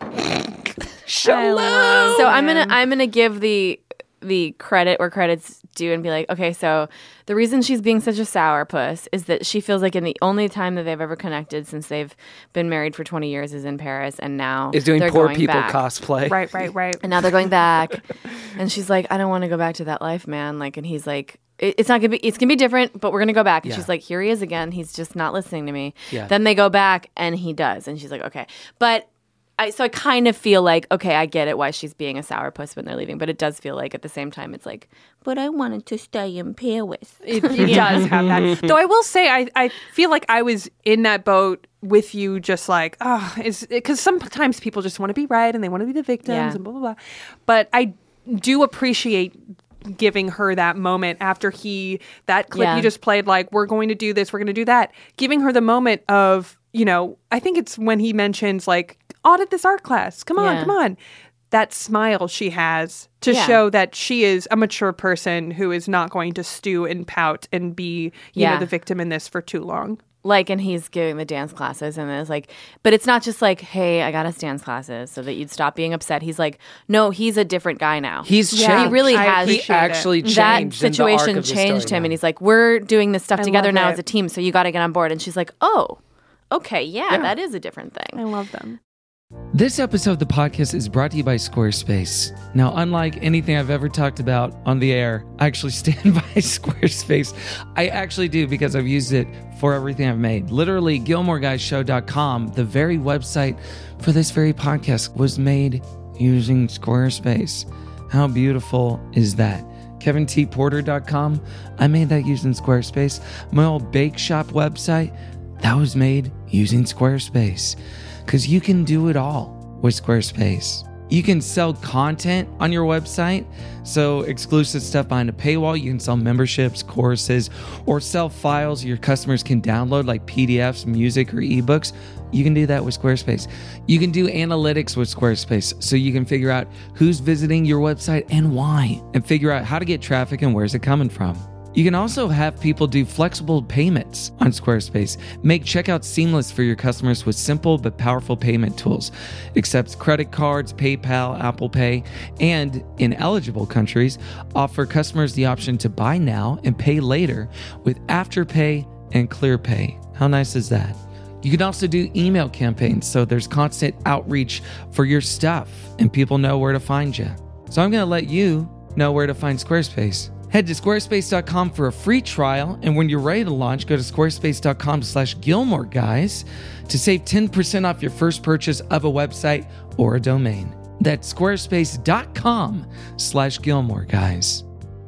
Show love. So I'm gonna I'm gonna give the the credit where credit's due and be like, okay, so the reason she's being such a sourpuss is that she feels like in the only time that they've ever connected since they've been married for twenty years is in Paris, and now Is doing they're poor going people back. cosplay. Right, right, right. And now they're going back, and she's like, I don't want to go back to that life, man. Like, and he's like, it, it's not gonna be, it's gonna be different, but we're gonna go back. And Yeah. she's like, here he is again. He's just not listening to me. Yeah. Then they go back, and he does, and she's like, okay, but. I, so I kind of feel like, okay, I get it why she's being a sourpuss when they're leaving, but it does feel like at the same time it's like, but I wanted to stay in Paris. It, it does have that. Though I will say, I, I feel like I was in that boat with you, just like, oh, it's because sometimes people just want to be right and they want to be the victims Yeah. and blah, blah, blah. But I do appreciate giving her that moment after he, that clip Yeah. you just played, like, we're going to do this, we're going to do that. Giving her the moment of, you know, I think it's when he mentions, like, audit this art class. Come on, Yeah. come on. That smile she has to Yeah. show that she is a mature person who is not going to stew and pout and be, you Yeah. know, the victim in this for too long. Like, and he's giving the dance classes, and it's like, but it's not just like, hey, I got us dance classes so that you'd stop being upset. He's like, no, he's a different guy now. He's Yeah. changed. He really I has. He appreciate it. actually that changed. in the arc situation of the changed story him, now. and he's like, we're doing this stuff I together love now it. as a team, so you got to get on board. And she's like, oh, okay, yeah, Yeah. that is a different thing. I love them. This episode of the podcast is brought to you by Squarespace. Now, unlike anything I've ever talked about on the air, I actually stand by Squarespace. I actually do, because I've used it for everything I've made. Literally, Gilmore Guys Show dot com, the very website for this very podcast, was made using Squarespace. How beautiful is that? Kevin T Porter dot com, I made that using Squarespace. My old bake shop website, that was made using Squarespace. Because you can do it all with Squarespace. You can sell content on your website, so exclusive stuff behind a paywall. You can sell memberships, courses, or sell files your customers can download, like P D Fs, music, or ebooks. You can do that with Squarespace. You can do analytics with Squarespace, so you can figure out who's visiting your website and why, and figure out how to get traffic and where's it coming from. You can also have people do flexible payments on Squarespace. Make checkout seamless for your customers with simple but powerful payment tools. Accepts credit cards, PayPal, Apple Pay, and in eligible countries, offer customers the option to buy now and pay later with Afterpay and ClearPay. How nice is that? You can also do email campaigns, so there's constant outreach for your stuff and people know where to find you. So I'm going to let you know where to find Squarespace. Head to squarespace dot com for a free trial, and when you're ready to launch, go to squarespace dot com slash Gilmore Guys to save ten percent off your first purchase of a website or a domain. That's squarespace dot com slash Gilmore Guys.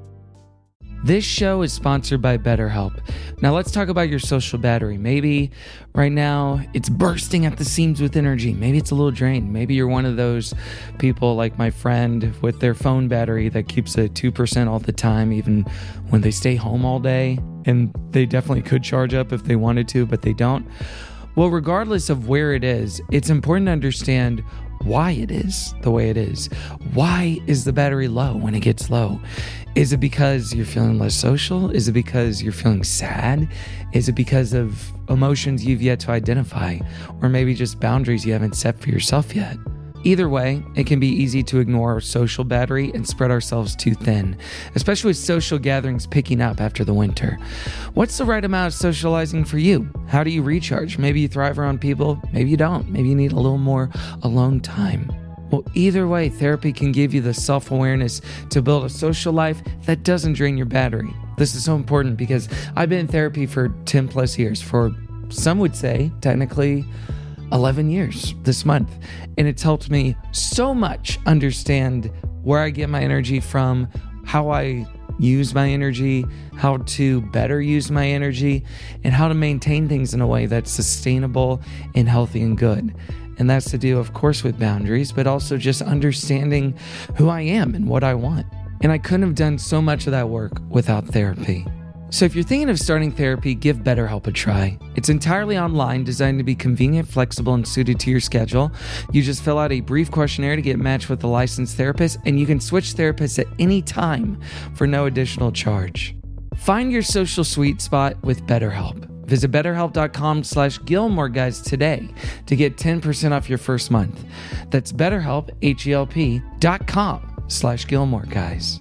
This show is sponsored by BetterHelp. Now let's talk about your social battery. Maybe right now it's bursting at the seams with energy. Maybe it's a little drained. Maybe you're one of those people like my friend with their phone battery that keeps it at two percent all the time, even when they stay home all day. And they definitely could charge up if they wanted to, but they don't. Well, regardless of where it is, it's important to understand why it is the way it is. Why is the battery low when it gets low? Is it because you're feeling less social? Is it because you're feeling sad? Is it because of emotions you've yet to identify? Or maybe just boundaries you haven't set for yourself yet? Either way, it can be easy to ignore our social battery and spread ourselves too thin, especially with social gatherings picking up after the winter. What's the right amount of socializing for you? How do you recharge? Maybe you thrive around people, maybe you don't. Maybe you need a little more alone time. Well, either way, therapy can give you the self-awareness to build a social life that doesn't drain your battery. This is so important because I've been in therapy for ten plus years, for some would say technically eleven years this month. And it's helped me so much understand where I get my energy from, how I use my energy, how to better use my energy, and how to maintain things in a way that's sustainable and healthy and good. And that's to do, of course, with boundaries, but also just understanding who I am and what I want. And I couldn't have done so much of that work without therapy. So if you're thinking of starting therapy, give BetterHelp a try. It's entirely online, designed to be convenient, flexible, and suited to your schedule. You just fill out a brief questionnaire to get matched with a licensed therapist, and you can switch therapists at any time for no additional charge. Find your social sweet spot with BetterHelp. Visit betterhelp dot com slash Gilmore Guys today to get ten percent off your first month. That's BetterHelp, H E L P dot com slash Gilmore Guys.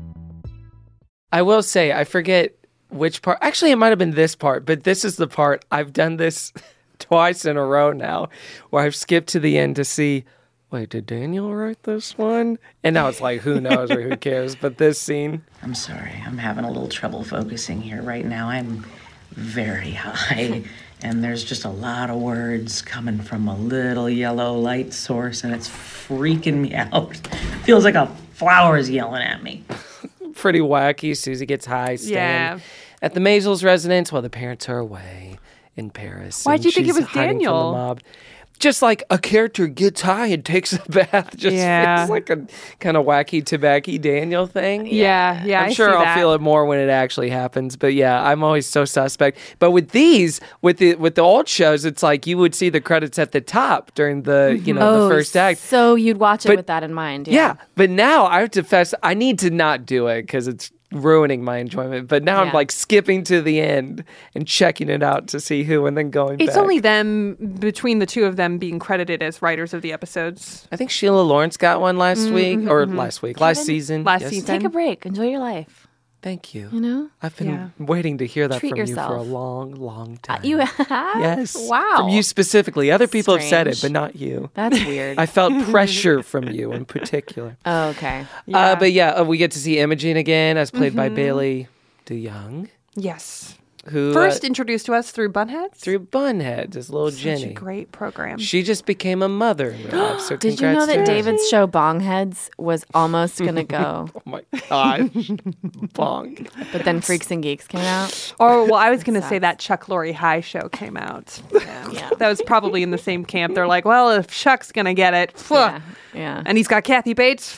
I will say, I forget which part. Actually, it might have been this part, but this is the part. I've done this twice in a row now, where I've skipped to the end to see, wait, did Daniel write this one? And now it's like, who knows or who cares? But this scene. I'm sorry. I'm having a little trouble focusing here right now. I'm very high, and there's just a lot of words coming from a little yellow light source, and it's freaking me out. Feels like a flower's yelling at me. Pretty wacky. Susie gets high, staying Yeah. at the Maisels' residence while the parents are away in Paris. Why'd and you think it she's was hiding Daniel? From the mob. Just like a character gets high and takes a bath. Just Yeah. feels like a kind of wacky tobacco Daniel thing. Yeah, yeah, I'm I sure see I'll that. feel it more when it actually happens. But yeah, I'm always so suspect. But with these, with the with the old shows, it's like you would see the credits at the top during the you know Oh, the first act. So you'd watch it But- with that in mind. Yeah. Yeah. But now I have to confess, I need to not do it because it's ruining my enjoyment. But now I'm Yeah. like skipping to the end and checking it out to see who, and then going It's back. only them, between the two of them, being credited as writers of the episodes. I think Sheila Lawrence got one last week, or mhm. last week, last Kevin, season. last Yes. season. Take a break. Enjoy your life. Thank you. You know? I've been Yeah. waiting to hear that Treat from you for a yourself. long, long time. You have? Yes. Wow. From you specifically. Other people have said it, Strange. but not you. That's weird. I felt pressure from you in particular. Oh, okay. Uh, but yeah, uh, we get to see Imogen again, as played by Mhm. Bailey DeYoung, Yes. who First uh, introduced to us through Bunheads. through Bunheads as little Such Jenny. a great program. She just became a mother in real life. So Did you know congrats to that her. David's show Bongheads was almost going to go, Oh my gosh. Bong. but then Freaks and Geeks came out? Or, well, I was going to say Sucks. that Chuck Lorre High show came out. Yeah. Yeah. That was probably in the same camp. They're like, well, if Chuck's going to get it, Yeah. Yeah. and he's got Kathy Bates.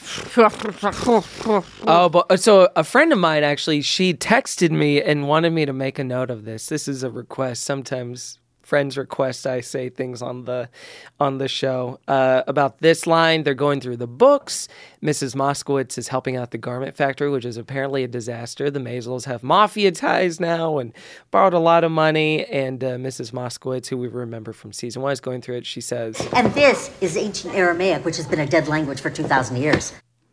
Oh, but so a friend of mine actually, she texted me and wanted me to make a note of this. This is a request. Sometimes friends request I say things on the on the show uh, about this line. They're going through the books. Missus Moskowitz is helping out the garment factory, which is apparently a disaster. The Maisels have mafia ties now and borrowed a lot of money. And uh, Missus Moskowitz, who we remember from season one, is going through it. She says, "And this is ancient Aramaic, which has been a dead language for two thousand years."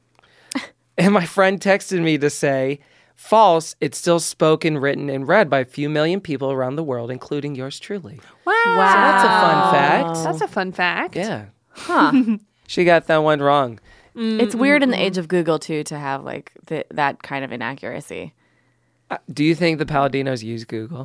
And my friend texted me to say, false, it's still spoken, written, and read by a few million people around the world, including yours truly. Wow. So that's a fun fact. That's a fun fact. Yeah. Huh. She got that one wrong. It's weird in the age of Google, too, to have like the, that kind of inaccuracy. Uh, do you think the Paladinos use Google?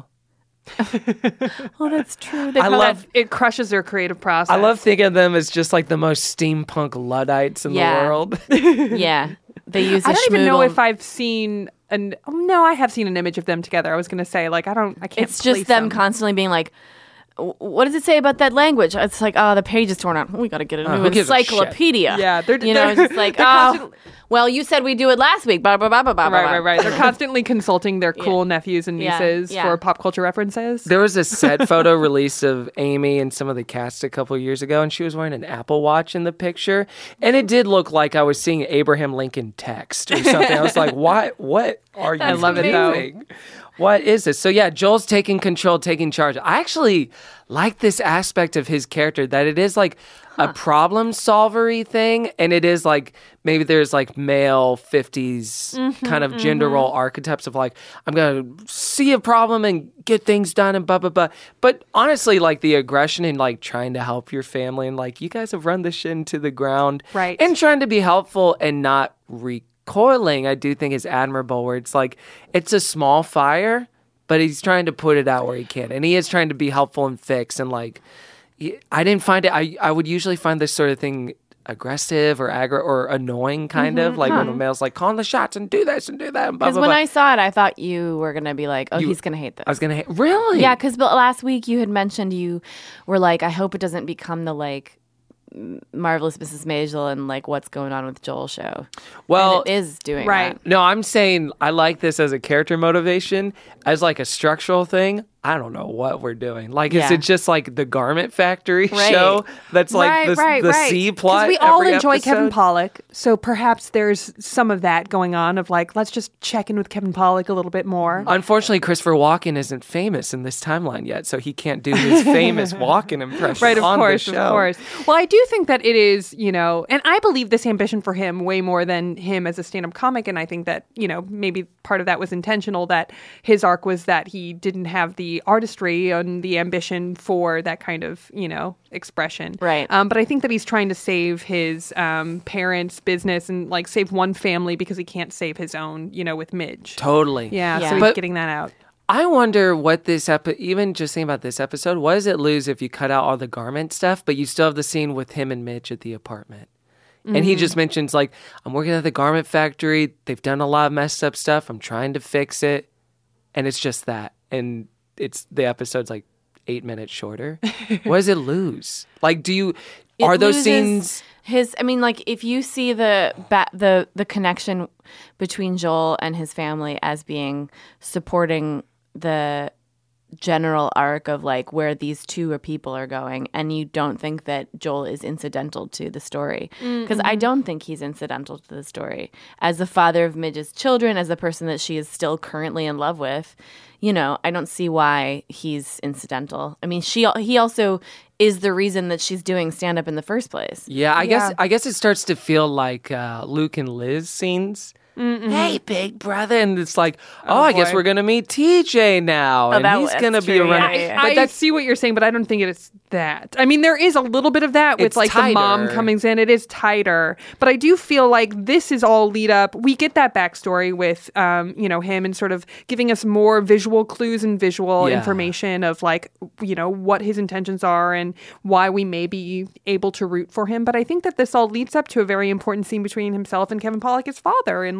Oh, that's true. They I probably- love It crushes their creative process. I love thinking of them as just like the most steampunk Luddites in Yeah. the world. Yeah. They use a I don't even know schmoogle. if I've seen an. Oh, no, I have seen an image of them together. I was going to say, like, I don't. I can't. It's just place them constantly being like, "W- what does it say about that language? It's like, oh, the page is torn out. We got to get a Uh, new who gives a shit? encyclopedia. Yeah, they're- you know, they're- it's just like, they're oh, constant- well, you said we do it last week. Blah, blah, blah, blah, blah, Right, blah. right, right. They're constantly consulting their cool nephews and Yeah, nieces yeah. for pop culture references. There was a set photo release of Amy and some of the cast a couple years ago, and she was wearing an Apple Watch in the picture. And it did look like I was seeing Abraham Lincoln text or something. I was like, why, what are you I love it, though. doing? What is this? So yeah, Joel's taking control, taking charge. I actually like this aspect of his character, that it is like a problem solvery thing, and it is like maybe there's like male fifties Mm-hmm, kind of gender role archetypes of like, I'm gonna see a problem and get things done and blah blah blah. But honestly, like the aggression and like trying to help your family and like you guys have run this shit into the ground, Right. And trying to be helpful and not recoiling, I do think is admirable. Where it's like it's a small fire, but he's trying to put it out where he can, and he is trying to be helpful and fix and like. I didn't find it. I, I would usually find this sort of thing aggressive or aggro or annoying, kind of like when a male's like calling the shots and do this and do that. And blah, Because blah, when blah. I saw it, I thought you were going to be like, oh, You- he's going to hate this. I was gonna hate. Really? Yeah, because last week you had mentioned you were like, I hope it doesn't become the like M- Marvelous Missus Maisel and like what's going on with Joel show. Well, and it is doing right. that. No, I'm saying I like this as a character motivation, as like a structural thing. I don't know what we're doing. Like, is Yeah. it just like the Garment Factory Right. show that's like right, the, right, the right. C plot? we all every enjoy Kevin episode? Pollak, so perhaps there's some of that going on of like, let's just check in with Kevin Pollak a little bit more. Unfortunately, Christopher Walken isn't famous in this timeline yet, so he can't do his famous Walken impression Right, of on course, the show. of course. Well, I do think that it is, you know, and I believe this ambition for him way more than him as a stand-up comic, and I think that, you know, maybe part of that was intentional, that his arc was that he didn't have the artistry and the ambition for that kind of, you know, expression. Right. Um, but I think that he's trying to save his um, parents' business and, like, save one family because he can't save his own, you know, with Midge. Totally. Yeah, Yeah. so he's But- getting that out. I wonder what this episode, even just thinking about this episode, what does it lose if you cut out all the garment stuff, but you still have the scene with him and Midge at the apartment? And he just mentions, like, I'm working at the garment factory. They've done a lot of messed up stuff. I'm trying to fix it. And it's just that. And it's the episode's like eight minutes shorter. What does it lose? Like, do you, It are those loses scenes? His, I mean, like if you see the ba- the the connection between Joel and his family as being supporting the general arc of like where these two people are going, and you don't think that Joel is incidental to the story, because I don't think he's incidental to the story as the father of Midge's children, as the person that she is still currently in love with. You know, I don't see why he's incidental. I mean, she he also is the reason that she's doing stand up in the first place. Yeah, I Yeah. guess I guess it starts to feel like uh, Luke and Liz scenes. Hey, big brother, and it's like, oh, Oh, I guess boy. we're gonna meet T J now, and that- he's that's gonna be true, around. yeah, yeah. I, But I see what you're saying, but I don't think it's that. I mean, there is a little bit of that with It's like the mom tighter. coming in. It is tighter, but I do feel like this is all lead up. We get that backstory with, um, you know, him and sort of giving us more visual clues and visual Yeah. information of like, you know, what his intentions are and why we may be able to root for him. But I think that this all leads up to a very important scene between himself and Kevin Pollak, his father, and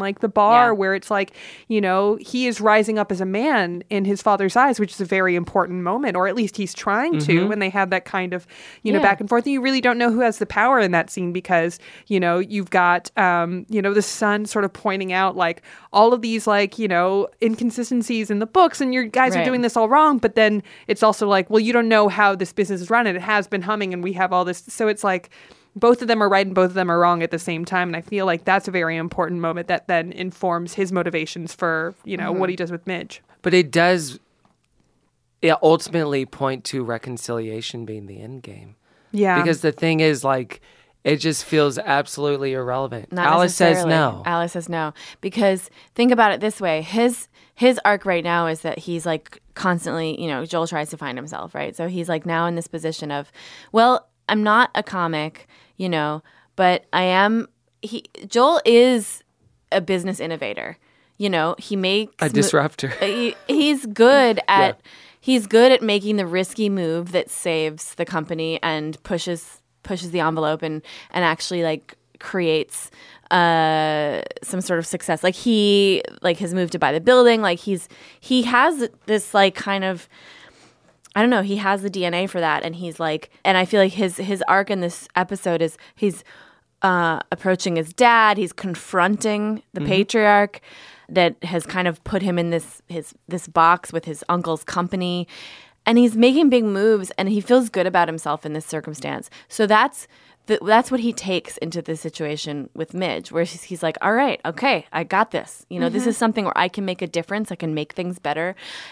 like the bar Yeah. where it's like, you know, he is rising up as a man in his father's eyes, which is a very important moment, or at least he's trying to. Mhm. And they have that kind of, you know, Yeah. back and forth. And you really don't know who has the power in that scene because, you know, you've got, um, you know, the son sort of pointing out like all of these like, you know, inconsistencies in the books and your guys Right. are doing this all wrong. But then it's also like, well, you don't know how this business is run and it has been humming and we have all this. So it's like both of them are right and both of them are wrong at the same time. And I feel like that's a very important moment that then informs his motivations for, you know, Mhm. what he does with Midge. But it does it ultimately point to reconciliation being the end game. Yeah. Because the thing is, like, it just feels absolutely irrelevant. Not Alice says necessarily. no. Alice says no. Because think about it this way. His his arc right now is that he's like constantly, you know, Joel tries to find himself, right? So he's like now in this position of, well, I'm not a comic, you know, but I am he Joel is a business innovator. You know, he makes A disruptor. Mo- he, he's good at he's good at making the risky move that saves the company and pushes pushes the envelope and and actually like creates uh some sort of success. Like he like his move to buy the building, like he's he has this like kind of I don't know, he has the D N A for that and he's like and I feel like his his arc in this episode is he's uh approaching his dad, he's confronting the Mhm. patriarch that has kind of put him in this his this box with his uncle's company. And he's making big moves and he feels good about himself in this circumstance. So that's the, that's what he takes into the situation with Midge, where he's, he's like, all right, okay, I got this. You know, this Mhm. is something where I can make a difference. I can make things better.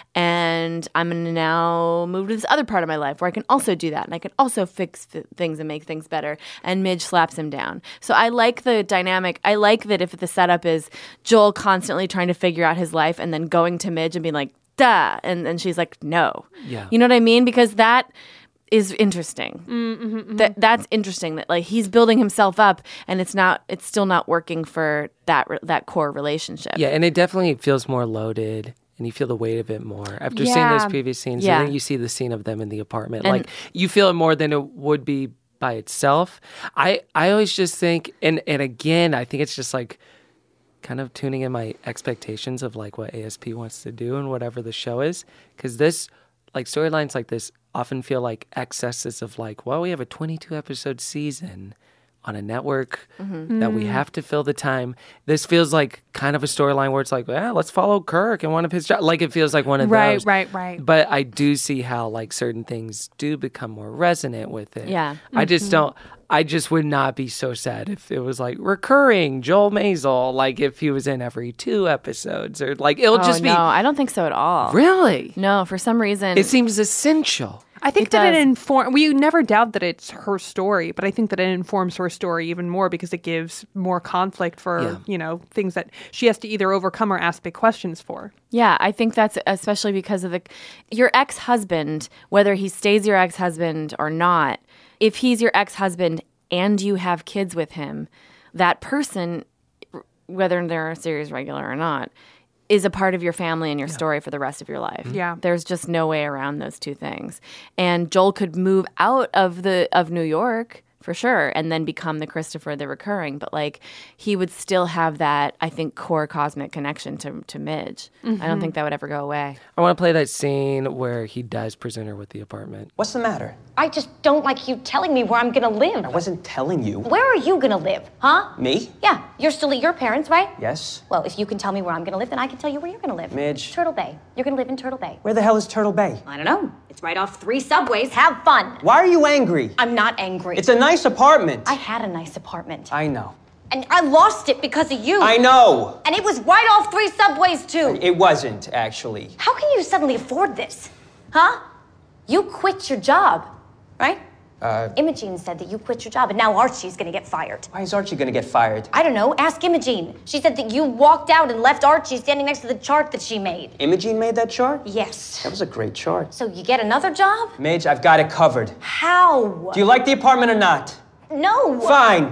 And I'm going to now move to this other part of my life where I can also do that. And I can also fix th- things and make things better. And Midge slaps him down. So I like the dynamic. I like that if the setup is Joel constantly trying to figure out his life and then going to Midge and being like, duh. And, and she's like, no. Yeah. You know what I mean? Because that is interesting. Mm-hmm, That that's interesting. That like he's building himself up, and it's not. It's still not working for that re- that core relationship. Yeah, and it definitely feels more loaded, and you feel the weight of it more after seeing Yeah. those previous scenes. Yeah. And then you see the scene of them in the apartment. And- like you feel it more than it would be by itself. I I always just think, and and again, I think it's just like kind of tuning in my expectations of like what A S P wants to do and whatever the show is, because this like storylines like this often feel like excesses of like, well, we have a twenty-two episode season on a network Mhm. that we Mm. have to fill the time. This feels like kind of a storyline where it's like, well, let's follow Kirk and one of his jobs. Like it feels like one of Right, those. right, right. But I do see how like certain things do become more resonant with it. Yeah. I just Mhm. don't. I just would not be so sad if it was like recurring Joel Maisel, like if he was in every two episodes or like it'll Oh, just be. no, I don't think so at all. Really? No, for some reason It seems essential. I think It that does. it informs. We never doubt that it's her story, but I think that it informs her story even more because it gives more conflict for Yeah. you know things that she has to either overcome or ask big questions for. Yeah, I think that's especially because of the your ex-husband, whether he stays your ex-husband or not. If he's your ex-husband and you have kids with him, that person, whether they're a series regular or not, is a part of your family and your story for the rest of your life. Yeah. There's just no way around those two things. And Joel could move out of the of New York for sure and then become the Christopher, the recurring, but like he would still have that, I think, core cosmic connection to to Midge. I don't Mhm. think that would ever go away. I want to play that scene where he does present her with the apartment. What's the matter? I just don't like you telling me where I'm gonna live. I wasn't telling you. Where are you gonna live, huh? Me? Yeah, you're still at your parents', right? Yes. Well, if you can tell me where I'm gonna live, then I can tell you where you're gonna live. Midge. Turtle Bay. You're gonna live in Turtle Bay. Where the hell is Turtle Bay? I don't know. It's right off three subways. Have fun. Why are you angry? I'm not angry. It's a nice apartment. I had a nice apartment. I know. And I lost it because of you. I know. And it was right off three subways, too. It wasn't, actually. How can you suddenly afford this? Huh? You quit your job, right? Uh, Imogene said that you quit your job, and now Archie's gonna get fired. why is Archie gonna get fired? I don't know. Ask Imogene. She said that you walked out and left Archie standing next to the chart that she made. Imogene made that chart? Yes. That was a great chart. So you get another job? Midge, I've got it covered. How? Do you like the apartment or not? No. Fine.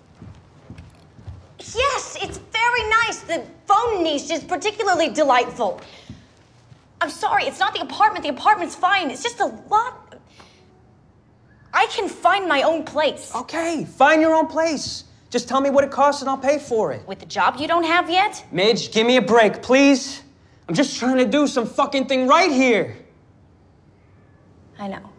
Yes, it's very nice. The phone niche is particularly delightful. I'm sorry, it's not the apartment. The apartment's fine. It's just a lot. I can find my own place. Okay, find your own place. Just tell me what it costs and I'll pay for it. With the job you don't have yet? Midge, give me a break, please. I'm just trying to do some fucking thing right here. I know.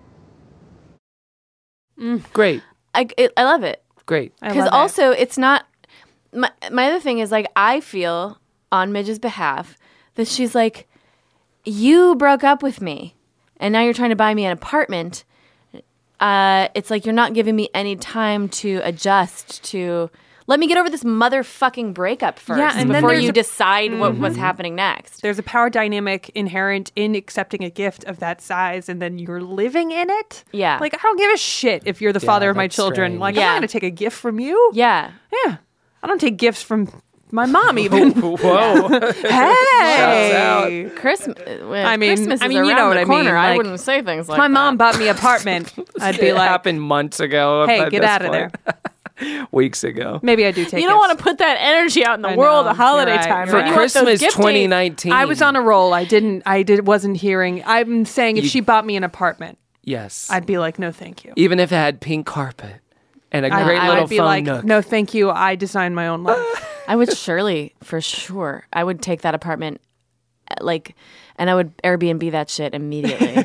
Great. I, it, I love it. Great. Because also, it's not. My, my other thing is, like, I feel on Midge's behalf that she's like, you broke up with me and now you're trying to buy me an apartment. Uh, it's like you're not giving me any time to adjust to. Let me get over this motherfucking breakup first Yeah, and then before there's you a- decide what, Mhm. what's happening next. There's a power dynamic inherent in accepting a gift of that size, and then you're living in it. Yeah. Like, I don't give a shit if you're the Yeah, father of my that's children. strange. Like, I'm Yeah. not going to take a gift from you. Yeah. Yeah. I don't take gifts from my mom even. Whoa. Hey. Christmas. I mean, Christmas I is mean, you around know what the I mean. corner. I Like, wouldn't say things like my that. mom bought me an apartment. I'd be it like, happened months ago. hey, at get this out of point. there. Weeks ago. Maybe I do take You don't gifts. want to put that energy out in the I world know. at holiday You're right. time. You're right? right. You want those Christmas gift dates. twenty nineteen. I was on a roll. I didn't, I did, wasn't hearing. I'm saying if You- she bought me an apartment, Yes. I'd be like, no, thank you. Even if it had pink carpet and a I- great I little would be phone like, nook. no, thank you. I designed my own life. I would surely, for sure, I would take that apartment, uh, like, and I would Airbnb that shit immediately.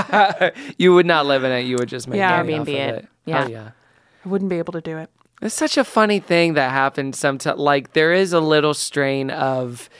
You would not live in it. You would just make Yeah. money Airbnb off of it. it. Yeah. Oh, yeah. I wouldn't be able to do it. It's such a funny thing that happens sometimes. Like, there is a little strain of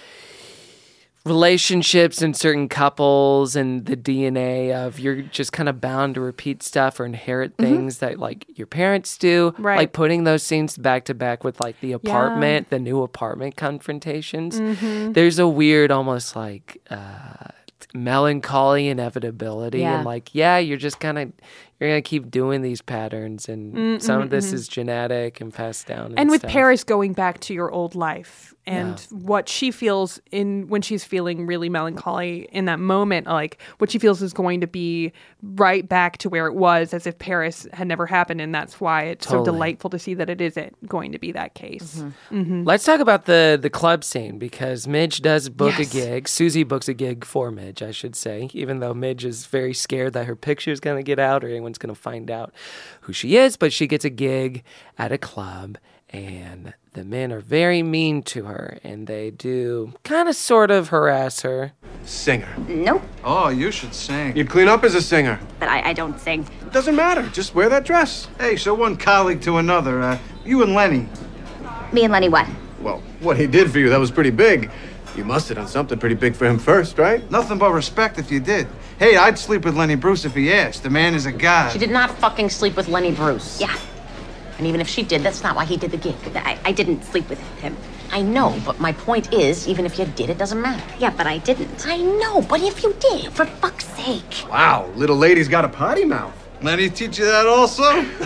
relationships in certain couples and the D N A of you're just kind of bound to repeat stuff or inherit things that, like, your parents do. Right. Like, putting those scenes back to back with, like, the apartment, the new apartment confrontations. There's a weird, almost like, uh, melancholy inevitability Yeah. and like yeah you're just kind of you're gonna keep doing these patterns and Mm, some mm, of this mm. is genetic and passed down and, And with stuff. Paris going back to your old life and Yeah. what she feels in when she's feeling really melancholy in that moment, like what she feels is going to be right back to where it was as if Paris had never happened. And that's why it's so Totally. delightful to see that it isn't going to be that case. Mhm. Let's talk about the the club scene because Midge does book Yes. a gig. Susie books a gig for Midge, I should say, even though Midge is very scared that her picture is going to get out or anyone's going to find out who she is. But she gets a gig at a club and the men are very mean to her and they do kind of sort of harass her. Singer. Nope, Oh, you should sing. You'd clean up as a singer. but I, I don't sing. It doesn't matter. Just wear that dress. Hey, so one colleague to another. Uh, you and Lenny. Me and Lenny what? Well, what he did for you, that was pretty big. You must have done something pretty big for him first, right? Nothing but respect if you did. Hey, I'd sleep with Lenny Bruce if he asked. The man is a god. She did not fucking sleep with Lenny Bruce. Yeah, And even if she did, that's not why he did the gig. I, I didn't sleep with him. I know, but my point is, even if you did, it doesn't matter. Yeah, but I didn't. I know, but if you did, for fuck's sake. Wow, little lady's got a potty mouth. Lenny teach you that also?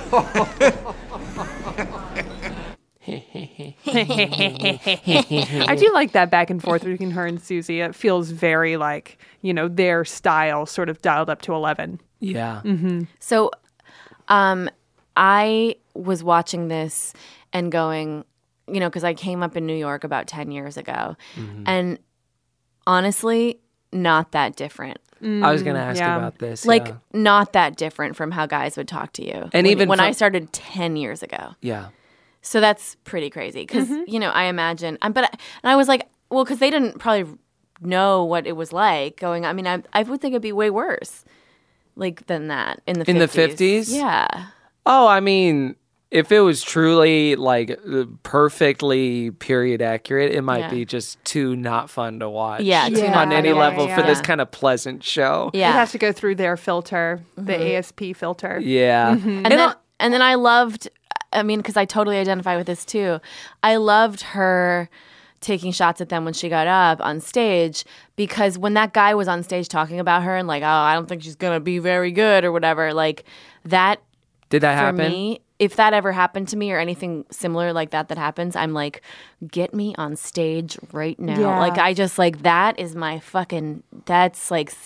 I do like that back and forth between her and Susie. It feels very like, you know, their style sort of dialed up to eleven. Yeah. Mm-hmm. So, um, I was watching this and going, you know, because I came up in New York about ten years ago, Mhm. and honestly, not that different. I was going to ask yeah. about this. Like, yeah. not that different from how guys would talk to you. And when, even when from- I started ten years ago. Yeah. So that's pretty crazy because, Mm-hmm. you know, I imagine, um, but, I, and I was like, well, because they didn't probably know what it was like going, I mean, I, I would think it'd be way worse, like, than that in the In the fifties. fifties? Yeah. Oh, I mean, if it was truly like uh, perfectly period accurate, it might Yeah. be just too not fun to watch. Yeah, too Yeah, on not any fun to level watch, for this yeah. kind of pleasant show. Yeah. It has to go through their filter, the A S P filter. Yeah. And then, and then I loved, I mean, because I totally identify with this too. I loved her taking shots at them when she got up on stage because when that guy was on stage talking about her and like, oh, I don't think she's gonna be very good or whatever, like that. Did that for happen? me, if that ever happened to me or anything similar like that that happens, I'm like, get me on stage right now. Yeah. Like I just like that is my fucking. That's like. s-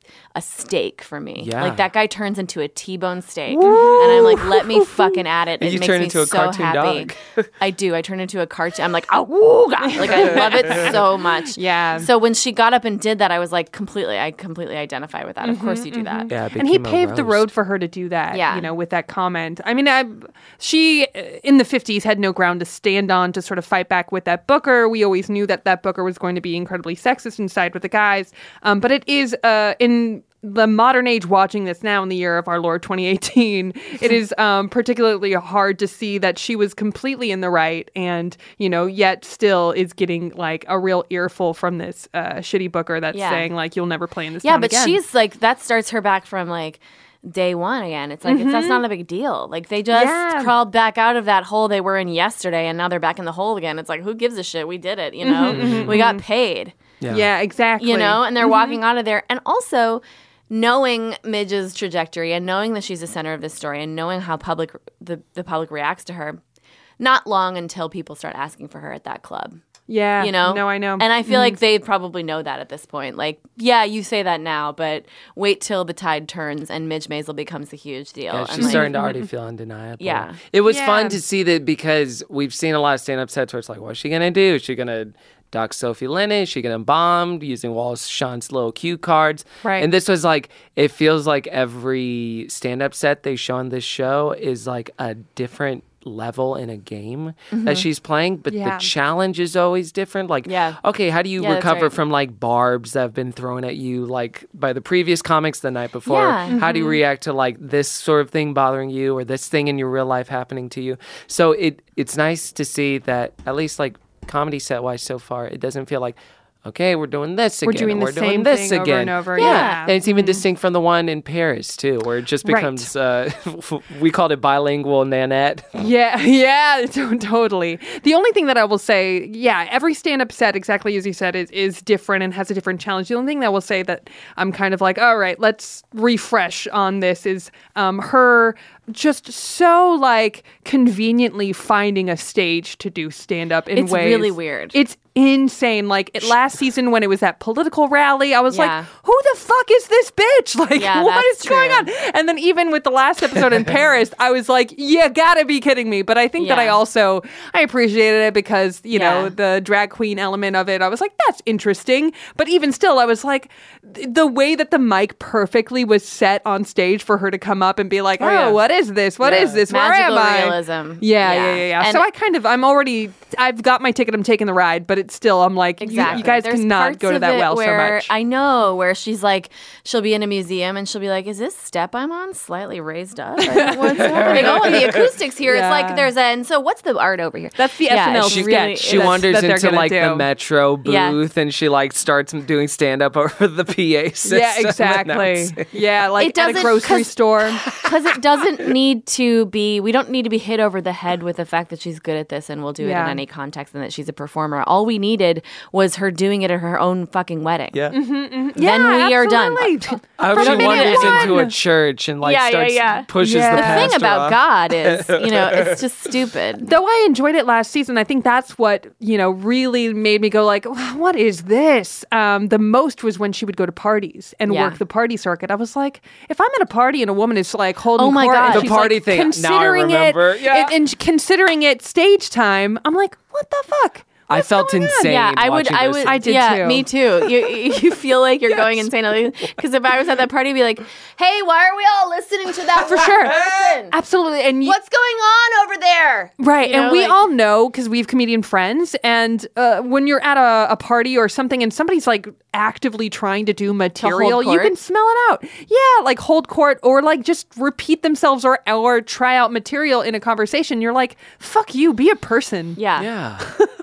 a steak for me. Yeah. Like that guy turns into a T-bone steak, Woo! And I'm like, let me fucking at it. And it you makes turn me into a so cartoon happy. dog. I do. I turn into a cartoon. I'm like, oh, God. Like I love it so much. Yeah. So when she got up and did that, I was like, completely. I completely identify with that. Mm-hmm, of course you do that. Yeah, it and he became a paved the roast. road for her to do that. Yeah. You know, with that comment. I mean, I, she in the fifties had no ground to stand on to sort of fight back with that Booker. We always knew that that Booker was going to be incredibly sexist and side with the guys. Um, but it is uh, in the modern age, watching this now in the year of our Lord twenty eighteen, it is um, particularly hard to see that she was completely in the right, and you know, yet still is getting like a real earful from this uh, shitty Booker that's Yeah. saying like, you'll never play in this Yeah, town but again. she's like, that starts her back from like day one again. It's like, it's, that's not a big deal. Like they just Yeah. crawled back out of that hole they were in yesterday, and now they're back in the hole again. It's like, who gives a shit? We did it, you know? We got paid. Yeah. Yeah, exactly. You know, and they're walking out of there. And also knowing Midge's trajectory and knowing that she's the center of this story and knowing how public the, the public reacts to her, not long until people start asking for her at that club. Yeah. You know? No, I know. And I feel Mhm. like they probably know that at this point. Like, yeah, you say that now, but wait till the tide turns and Midge Maisel becomes a huge deal. Yeah, and she's like, starting to already feel undeniable. Yeah. It was Yeah. fun to see that because we've seen a lot of stand-up sets where it's like, what's she going to do? Is she going to dock Sophie Lennon? Is she going to bomb using Wallace Shawn's little cue cards? Right. And this was like, it feels like every stand-up set they show on this show is like a different level in a game that she's playing, but Yeah. the challenge is always different. Like, Yeah. okay, how do you Yeah, that's recover right. from like barbs that have been thrown at you like by the previous comics the night before? Yeah. How do you react to like this sort of thing bothering you or this thing in your real life happening to you? So it it's nice to see that at least like comedy set wise so far, it doesn't feel like, okay, we're doing this We're again. doing and the we're same doing this thing over again. and over, Yeah. yeah. And it's even distinct from the one in Paris too, where it just Right. becomes uh, we called it bilingual Nanette. Yeah, yeah, to- totally. The only thing that I will say, yeah, every stand-up set, exactly as you said, is, is different and has a different challenge. The only thing that I will say that I'm kind of like, all right, let's refresh on this is um, her just so like conveniently finding a stage to do stand-up in It's ways. really weird. It's insane. Like it, last season when it was that political rally, I was Yeah. like, who the fuck is this bitch? Like, Yeah, what that's is going true. on? And then even with the last episode in Paris, I was like, you gotta be kidding me. But I think that I Yeah. also, I appreciated it because, you know, Yeah. the drag queen element of it, I was like, that's interesting. But even still, I was like, th- the way that the mic perfectly was set on stage for her to come up and be like, oh, Oh, yeah. what is this? What is Yeah. this? Where Magical am I? realism. Yeah, yeah, Yeah. yeah, yeah. And- so I kind of, I'm already, I've got my ticket, I'm taking the ride, but it's still, I'm like, you- Exactly. you, guys There's cannot parts go to of that it well so where much. I know where she's like, she'll be in a museum and she'll be like, "Is this step I'm on slightly raised up? Like, what's happening? Oh, and the acoustics here. It's Yeah. like there's a. And so what's the art over here? That's the Yeah, S N L it's sketch. really- She that's- wanders that they're into gonna like do. the Metro booth Yeah. and she like starts doing stand up over the P A system. Yeah, exactly. announcing. Yeah, like It at a doesn't- grocery 'cause- store. Because it doesn't need to be. We don't need to be hit over the head with the fact that she's good at this and will do it Yeah. in any context and that she's a performer. All we needed was her doing it at her own fucking wedding. Yeah. Then Yeah, we are done. absolutely. I hope From she minute wanders one. into a church and like Yeah, yeah, starts yeah. pushes Yeah. the The The pastor thing about off. God is, you know, it's just stupid. Though I enjoyed it last season, I think that's what, you know, really made me go like, what is this? Um, the most was when she would go to parties and Yeah. work the party circuit. I was like, if I'm at a party and a woman is like holding Oh my court and God. The she's, party like, thing. Now I considering remember. it, Yeah. and, and considering it stage time, I'm like, what the fuck? I What's felt going on? insane. Yeah, I would. watching I this. would. I did yeah, too. me too. You you feel like you're going insane because if I was at that party, I'd be like, "Hey, why are we all listening to that For one sure. person? Absolutely. And you, What's going on over there?" Right. You and know, we like- all know because we have comedian friends. And uh, when you're at a, a party or something and somebody's like actively trying to do material, you court? can smell it out. Yeah. Like hold court or like just repeat themselves or, or try out material in a conversation. You're like, fuck you, be a person. Yeah. Yeah.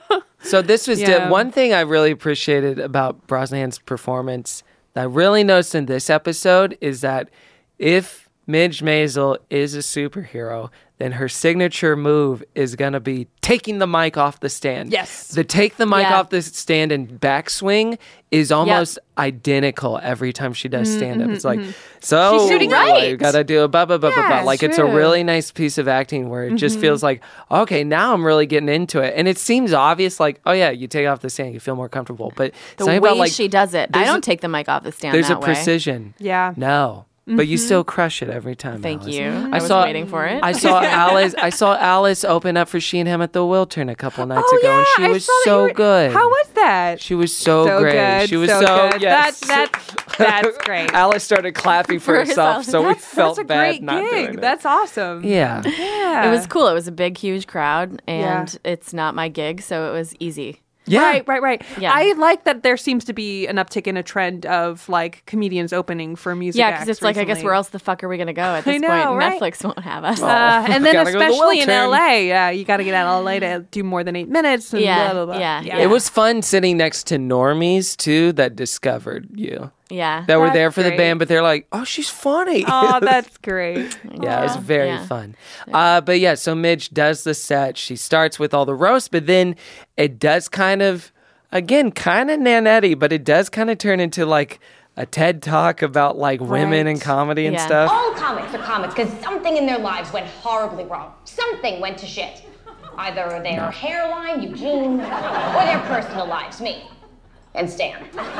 So this was Yeah. di- one thing I really appreciated about Brosnan's performance that I really noticed in this episode is that if Midge Maisel is a superhero, then her signature move is going to be taking the mic off the stand. Yes. The take the mic Yeah. off the stand and backswing is almost identical every time she does stand up. It's like, so She's shooting like, right. you got to do a blah, blah, blah, blah, Yeah, blah. Like, it's a true. really nice piece of acting where it just feels like, okay, now I'm really getting into it. And it seems obvious, like, oh, yeah, you take off the stand, you feel more comfortable. But The something way about, like, she does it. I there's don't a- take the mic off the stand there's that a way. precision. Yeah. No. But you still crush it every time. Thank Alice. you. I, I was saw, waiting for it. I saw Alice. I saw Alice open up for She and Him at the Wiltern a couple nights Oh, ago, yeah, and she I was saw that you so were- good. How was that? She was so, so great. good. She was so, so, good. yes. That, that, that's great. Alice started clapping for For herself, herself. so we that's, felt that's a bad great not gig. doing it. That's awesome. Yeah. Yeah. It was cool. It was a big, huge crowd, and Yeah. it's not my gig, so it was easy. Yeah. Right, right, right. Yeah. I like that there seems to be an uptick in a trend of like comedians opening for music. Yeah, because it's like, I guess recently. where else the fuck are we going to go at I this know, point? right? Netflix won't have us. Uh, and then Gotta go to the especially in Wiltern. L A, yeah, you got to get out of L A to do more than eight minutes. And Yeah, blah, blah, blah. yeah, yeah. It was fun sitting next to normies, too, that discovered you. Yeah. That were That's there for the great. band, but they're like, oh, she's funny. Oh, that's great. Yeah, it was very Yeah. fun. Uh, but yeah, so Midge does the set. She starts with all the roast, but then it does kind of, again, kind of Nanette, but it does kind of turn into like a TED Talk about like women Right. and comedy and Yeah. stuff. All comics are comics because something in their lives went horribly wrong. Something went to shit. Either their hairline, Eugene, or their personal lives, me and Stan.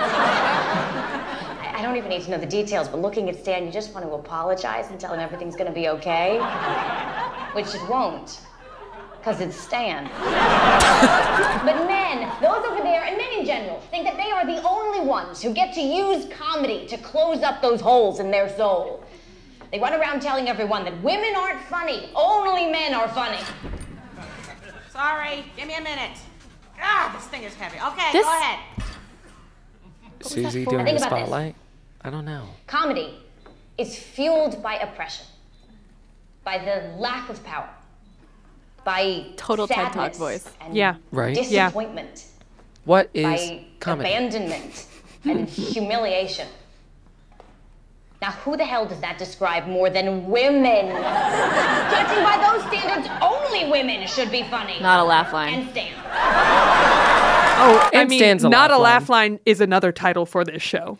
I I don't even need to know the details, but looking at Stan, you just want to apologize and tell him everything's going to be okay. Which it won't, because it's Stan. But men, those over there, and men in general, think that they are the only ones who get to use comedy to close up those holes in their soul. They run around telling everyone that women aren't funny, only men are funny. Sorry, give me a minute. Ah, this thing is heavy. Okay, This- go ahead. Susie for? doing Think the about this. spotlight? I don't know. Comedy is fueled by oppression, by the lack of power, by Total TED Talk sadness voice. and Yeah. Right. Yeah. disappointment, What is by comedy? abandonment and humiliation. Now, who the hell does that describe more than women? Judging by those standards, only women should be funny. Not a laugh line. And Stan. Oh, I And mean, Stan's a not laugh a laugh line is another title for this show.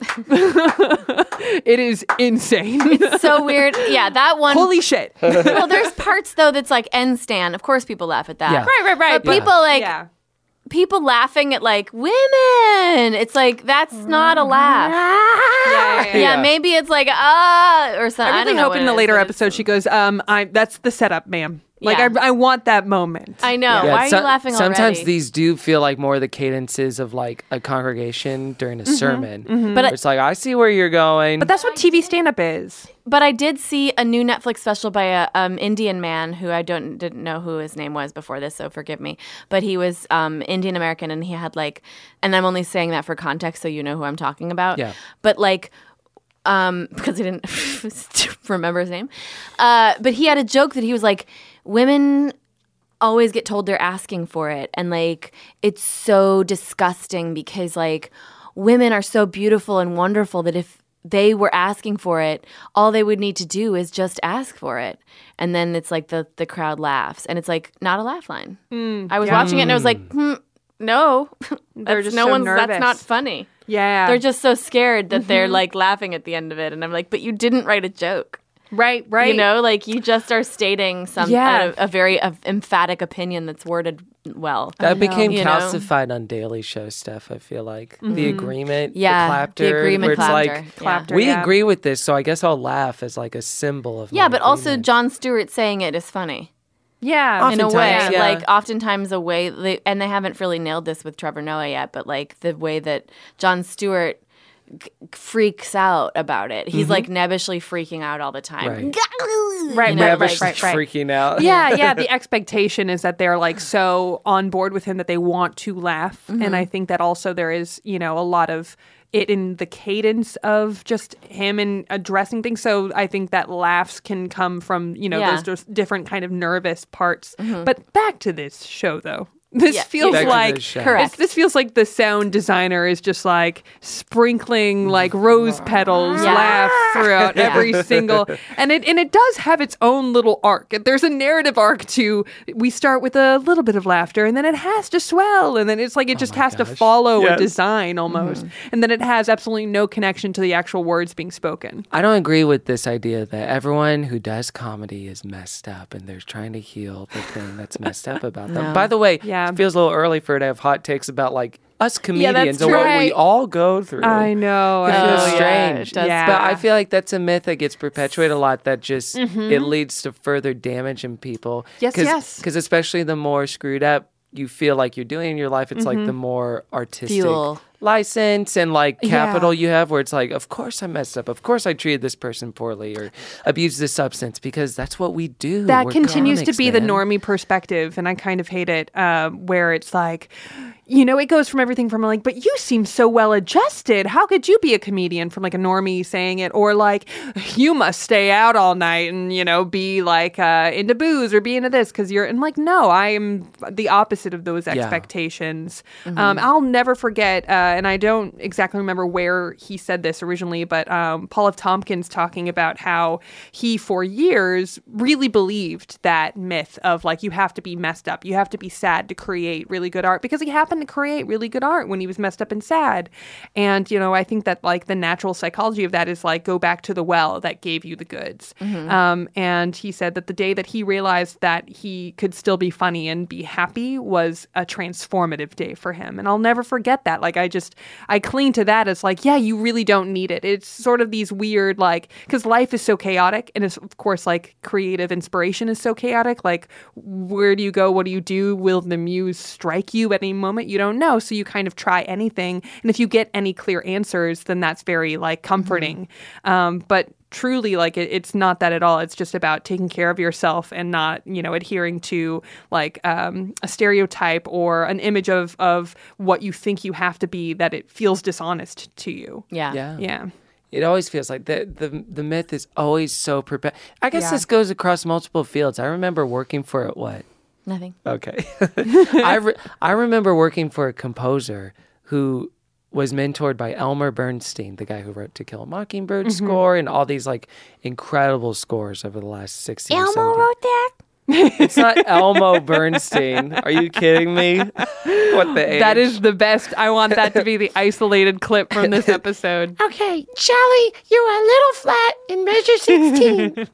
It is insane. So weird. Yeah, that one. Holy shit. Well, there's parts though that's like end Stan. Of course, people laugh at that. Yeah. Right, right, right. But people like yeah. people laughing at like women. It's like that's not a laugh. Yeah, yeah, yeah. Yeah, maybe it's like ah or something. I I, really don't know hope what in it the is, later but it's- episode she goes, um, I that's the setup, ma'am. Like Yeah. I, I want that moment. I know. Yeah, Why are so- you laughing already? Sometimes these do feel like more the cadences of like a congregation during a sermon. But I- It's like, I see where you're going. But that's what T V stand-up is. But I did see a new Netflix special by a um, Indian man who I don't didn't know who his name was before this, so forgive me. But he was um, Indian American, and he had like, and I'm only saying that for context, so you know who I'm talking about. Yeah. But like, um, because I didn't remember his name, uh, but he had a joke that he was like, women always get told they're asking for it, and like it's so disgusting because like women are so beautiful and wonderful that if they were asking for it, all they would need to do is just ask for it. And then it's like the the crowd laughs, and it's like not a laugh line. Mm, I was yeah. watching it and I was like, hmm, no, They're that's just no so one's nervous. that's not funny. Yeah. They're just so scared that they're Mhm. like laughing at the end of it, and I'm like, but you didn't write a joke. Right, right. You know, like you just are stating some Yeah. a, a very uh, emphatic opinion that's worded well. That became You know? calcified on Daily Show stuff, I feel like. The Mhm. agreement, Yeah, the the clapter. agreement where it's clapter, like, yeah. Clapter, we yeah. agree with this, so I guess I'll laugh as like a symbol of Yeah, my but also agreement. John Stewart saying it is funny. Yeah. In a way, Oftentimes, yeah. like oftentimes a way, they, and they haven't really nailed this with Trevor Noah yet, but like the way that John Stewart g- freaks out about it. He's Mhm. like nebbishly freaking out all the time. Right. Right, You know, right, Never right, right, right. freaking out. Yeah, yeah. The expectation is that they're like so on board with him that they want to laugh. Mm-hmm. And I think that also there is, you know, a lot of it in the cadence of just him and addressing things. So I think that laughs can come from, you know, Yeah. those just different kind of nervous parts. Mhm. But back to this show though. This Yeah, feels Back to the like Shack. Correct. it's- this feels like the sound designer is just like sprinkling like rose petals Yeah. laugh throughout Yeah. every single and it and it does have its own little arc. There's a narrative arc to we start with a little bit of laughter and then it has to swell and then it's like it just has to gosh. follow a Yes. design almost. And then it has absolutely no connection to the actual words being spoken. I don't agree with this idea that everyone who does comedy is messed up and they're trying to heal the thing that's messed up about them. No. By the way, Yeah. it feels a little early for her to have hot takes about like us comedians and true. what we Right. all go through. I know. It I feels know. yeah, strange. it does. Yeah. But I feel like that's a myth that gets perpetuated a lot that just Mhm. it leads to further damage in people. Yes, Cause, yes. Because especially the more screwed up you feel like you're doing in your life, it's like Mhm. the more artistic Fuel. license and like Yeah. capital you have where it's like, of course I messed up. Of course I treated this person poorly or abused this substance because that's what we do. That We're continues to comics, be the man. normie perspective, and I kind of hate it. Um, where it's like, you know, it goes from everything from like, but you seem so well adjusted. How could you be a comedian? From like a normie saying it, or like, you must stay out all night and you know be like uh, into booze or be into this because you're. And like, no, I am the opposite of those expectations. Mm-hmm. Um, I'll never forget, uh, and I don't exactly remember where he said this originally, but um, Paul F. Tompkins talking about how he for years really believed that myth of like you have to be messed up, you have to be sad to create really good art because he happened to create really good art when he was messed up and sad. And you know, I think that like the natural psychology of that is like go back to the well that gave you the goods. Mhm. Um, and he said that the day that he realized that he could still be funny and be happy was a transformative day for him. And I'll never forget that. Like I just I cling to that as like, yeah, you really don't need it. It's sort of these weird like because life is so chaotic, and it's, of course, like creative inspiration is so chaotic. Like, where do you go? What do you do? Will the muse strike you at any moment? You don't know. So you kind of try anything. And if you get any clear answers, then that's very like comforting. Mm-hmm. Um, but truly, like it, it's not that at all. It's just about taking care of yourself and not, you know, adhering to like um, a stereotype or an image of of what you think you have to be that it feels dishonest to you. Yeah. Yeah. Yeah. It always feels like the the the myth is always so perpe- I guess Yeah. this goes across multiple fields. I remember working for what? Nothing. Okay. I re- I remember working for a composer who was mentored by Elmer Bernstein, the guy who wrote To Kill a Mockingbird Mhm. score and all these like incredible scores over the last sixty or Elmo seventy. wrote that? It's not Elmo Bernstein. Are you kidding me? What the age? That is the best. I want that to be the isolated clip from this episode. Okay, Charlie, you're a little flat and measure sixteen.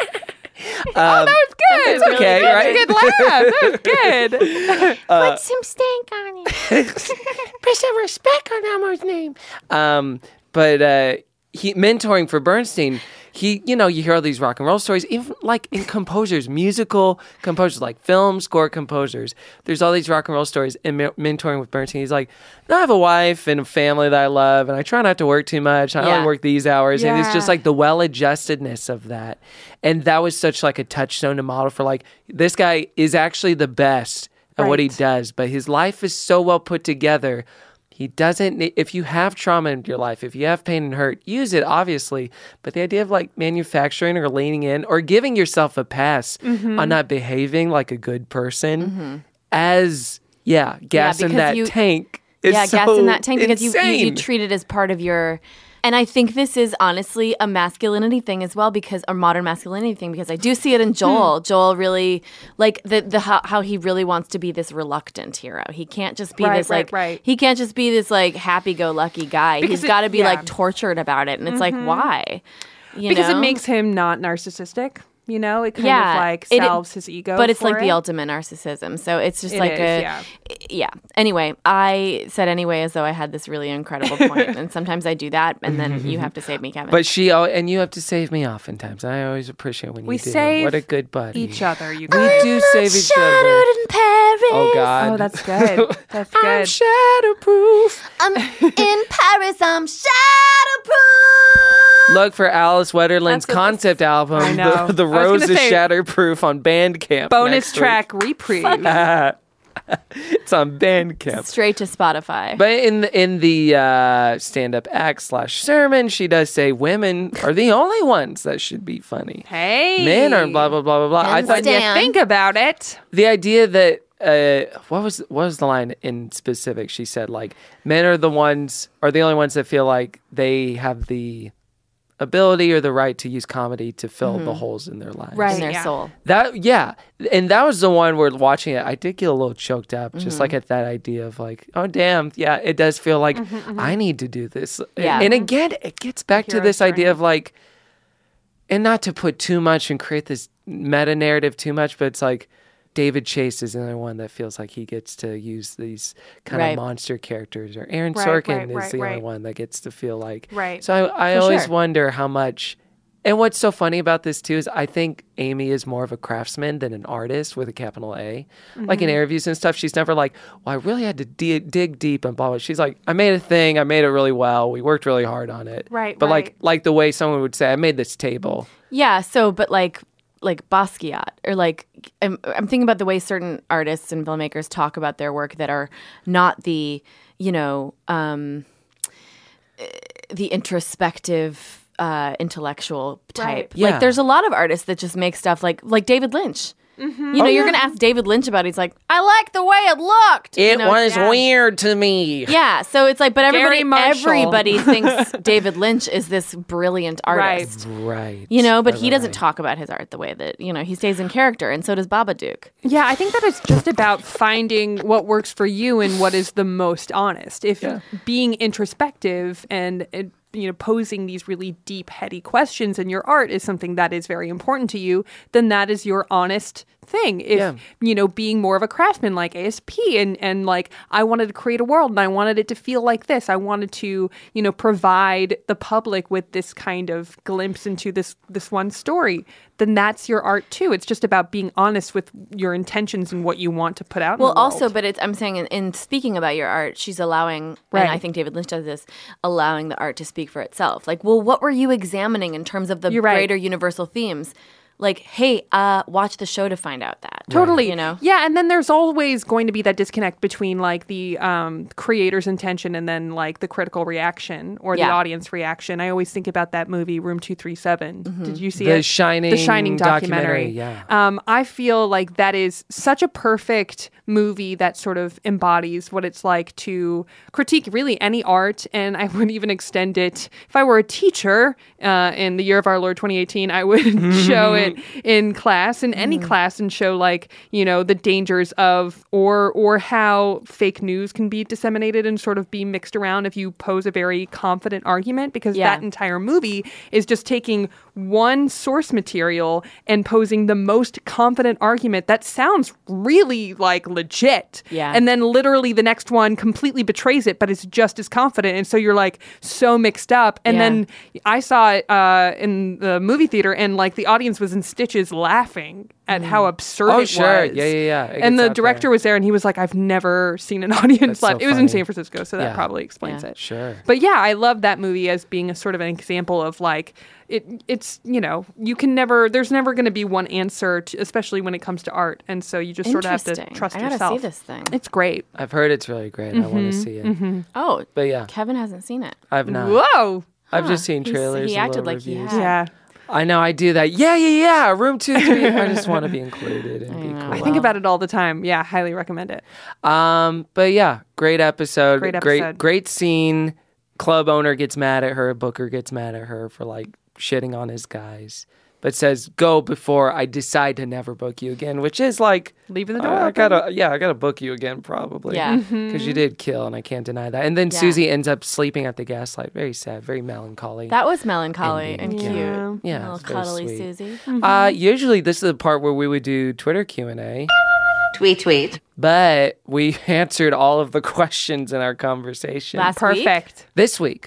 Um, That was good. It's okay, That was right? a good laugh. That was good. Uh, Put some stank on it. Put some respect on Elmo's name. Um, but uh, he mentoring for Bernstein. He, you know, you hear all these rock and roll stories, even like in composers, musical composers, like film score composers. There's all these rock and roll stories. And me- mentoring with Bernstein, he's like, I have a wife and a family that I love, and I try not to work too much. I Yeah. only work these hours, and it's Yeah. just like the well-adjustedness of that. And that was such like a touchstone to model for like this guy is actually the best at what he Right. does, but his life is so well put together. He doesn't need, if you have trauma in your life, if you have pain and hurt, use it, obviously. But the idea of like manufacturing or leaning in or giving yourself a pass Mhm. on not behaving like a good person as, yeah, gas in because that you- tank is yeah, so gas in that tank because you, you you insane. treat it as part of your. And I think this is honestly a masculinity thing as well, because a modern masculinity thing, because I do see it in Joel. Joel really like the the how, how he really wants to be this reluctant hero. He can't just be Right, this right, like right. he can't just be this like happy go lucky guy. Because He's it- got to be yeah. like tortured about it, and it's like Mhm. why? You because know? it makes him not narcissistic. You know, it kind yeah, of like it- salves his ego. But it's for like the it. ultimate narcissism. So it's just It like is, a yeah. yeah. Anyway, I said anyway as though I had this really incredible point, and sometimes I do that, and then you have to save me, Kevin. But she, al- and you have to save me oftentimes. I always appreciate when you We do. save What a good buddy. each other. You We guys. do save each other. in Paris. Oh, God. Oh, that's good. That's I'm good. Shatterproof. I'm in Paris. I'm shatterproof. Look for Alice Wetterland's That's what concept album, I know. The, the I was Rose gonna is say- Shatterproof, on Bandcamp. Bonus next track reprieve. week. It's on Bandcamp. Straight to Spotify. But in the, in the uh, stand-up act slash sermon, she does say women are the only ones that should be funny. Hey, Men are blah blah blah blah blah. I Men thought When you Stan. think about it, the idea that uh, what was what was the line in specific? She said like men are the ones are the only ones that feel like they have the ability or the right to use comedy to fill Mhm. the holes in their lives, Right, in their yeah. soul. That yeah, and that was the one where watching it, I did get a little choked up, just Mhm. like at that idea of like, oh damn, yeah, it does feel like Mhm, mhm. I need to do this. Yeah. And again, it gets back to Hero's this idea of like, and not to put too much and create this meta narrative too much, but it's like David Chase is the only one that feels like he gets to use these kind Right. of monster characters, or Aaron Right, Sorkin right, is right, the only right. one that gets to feel like. Right. So I, I For always sure. wonder how much. And what's so funny about this too is I think Amy is more of a craftsman than an artist with a capital A. Like in Mhm. interviews and stuff, she's never like, well, I really had to di- dig deep and blah, blah. She's like, I made a thing. I made it really well. We worked really hard on it. Right, But right. like like the way someone would say, I made this table. Yeah, so but like like Basquiat or like I'm, I'm thinking about the way certain artists and filmmakers talk about their work that are not the, you know, um eh, the introspective uh intellectual type. Right. Yeah. Like there's a lot of artists that just make stuff like like David Lynch. Mhm. You know, Oh, you're yeah. going to ask David Lynch about it. He's like, I like the way it looked. It You know, was it's- weird to me. Yeah, so it's like, but Gary everybody, Marshall. everybody thinks David Lynch is this brilliant artist. Right. You know, but Right, he right, doesn't right. talk about his art the way that, you know, he stays in character, and so does Babadook. Yeah, I think that it's just about finding what works for you and what is the most honest. If being introspective and uh, you know posing these really deep, heady questions in your art is something that is very important to you, then that is your honest thing. If Yeah. you know being more of a craftsman like A S P and and like I wanted to create a world and I wanted it to feel like this. I wanted to you know provide the public with this kind of glimpse into this this one story. Then that's your art too. It's just about being honest with your intentions and what you want to put out. Well, in the world. also, but it's, I'm saying in, in speaking about your art, she's allowing, Right. and I think David Lynch does this, allowing the art to speak for itself. Like, well, what were you examining in terms of the You're right. greater universal themes? Like, hey, uh, watch the show to find out that. Totally. You know? Yeah, and then there's always going to be that disconnect between like the um, creator's intention and then like the critical reaction or the Yeah. audience reaction. I always think about that movie Room two thirty-seven. Did you see The it? Shining The Shining documentary. documentary, yeah. Um, I feel like that is such a perfect movie that sort of embodies what it's like to critique really any art. And I would even extend it. If I were a teacher uh, in the year of our Lord twenty eighteen, I would show it in class, in any class, and show like, you know, the dangers of or or how fake news can be disseminated and sort of be mixed around if you pose a very confident argument, because Yeah. that entire movie is just taking one source material and posing the most confident argument that sounds really like legit. Yeah. And then literally the next one completely betrays it, but it's just as confident. And so you're like so mixed up. And Yeah. then I saw it uh, in the movie theater and like the audience was in stitches laughing at how absurd Oh, it sure. was. Yeah, yeah, yeah. It And gets the out director there. was there and he was like, I've never seen an audience That's so laugh. It was in funny. San Francisco, so that Yeah. probably explains Yeah. it. Sure. But yeah, I love that movie as being a sort of an example of like it. It's you know you can never. There's never going to be one answer, to, especially when it comes to art, and so you just sort of have to Interesting. trust I gotta yourself. see this thing. It's great. I've heard it's really great. I want to see it. Oh, But yeah, Kevin hasn't seen it. I've not. Whoa. I've Huh. just seen He's- trailers. he and acted little like he reviews. had. Yeah. I know. I do that. Yeah, yeah, yeah. Room two, three. I just want to be included and be know. cool. I think about it all the time. Yeah, highly recommend it. Um, but yeah, great episode. Great Great, episode. great scene. Club owner gets mad at her. Booker gets mad at her for like shitting on his guys, but says, "Go before I decide to never book you again," which is like Leaving the door I, I open. gotta, yeah, I gotta book you again probably. Yeah. because you did kill, and I can't deny that. And then Yeah. Susie ends up sleeping at the gaslight. Very sad. Very melancholy. That was melancholy Ending. and Yeah. cute. Yeah, Little it's very cuddly sweet. Susie. Uh, usually this is the part where we would do Twitter Q and A. Tweet, tweet. But we answered all of the questions in our conversation. Last week? Perfect. This week.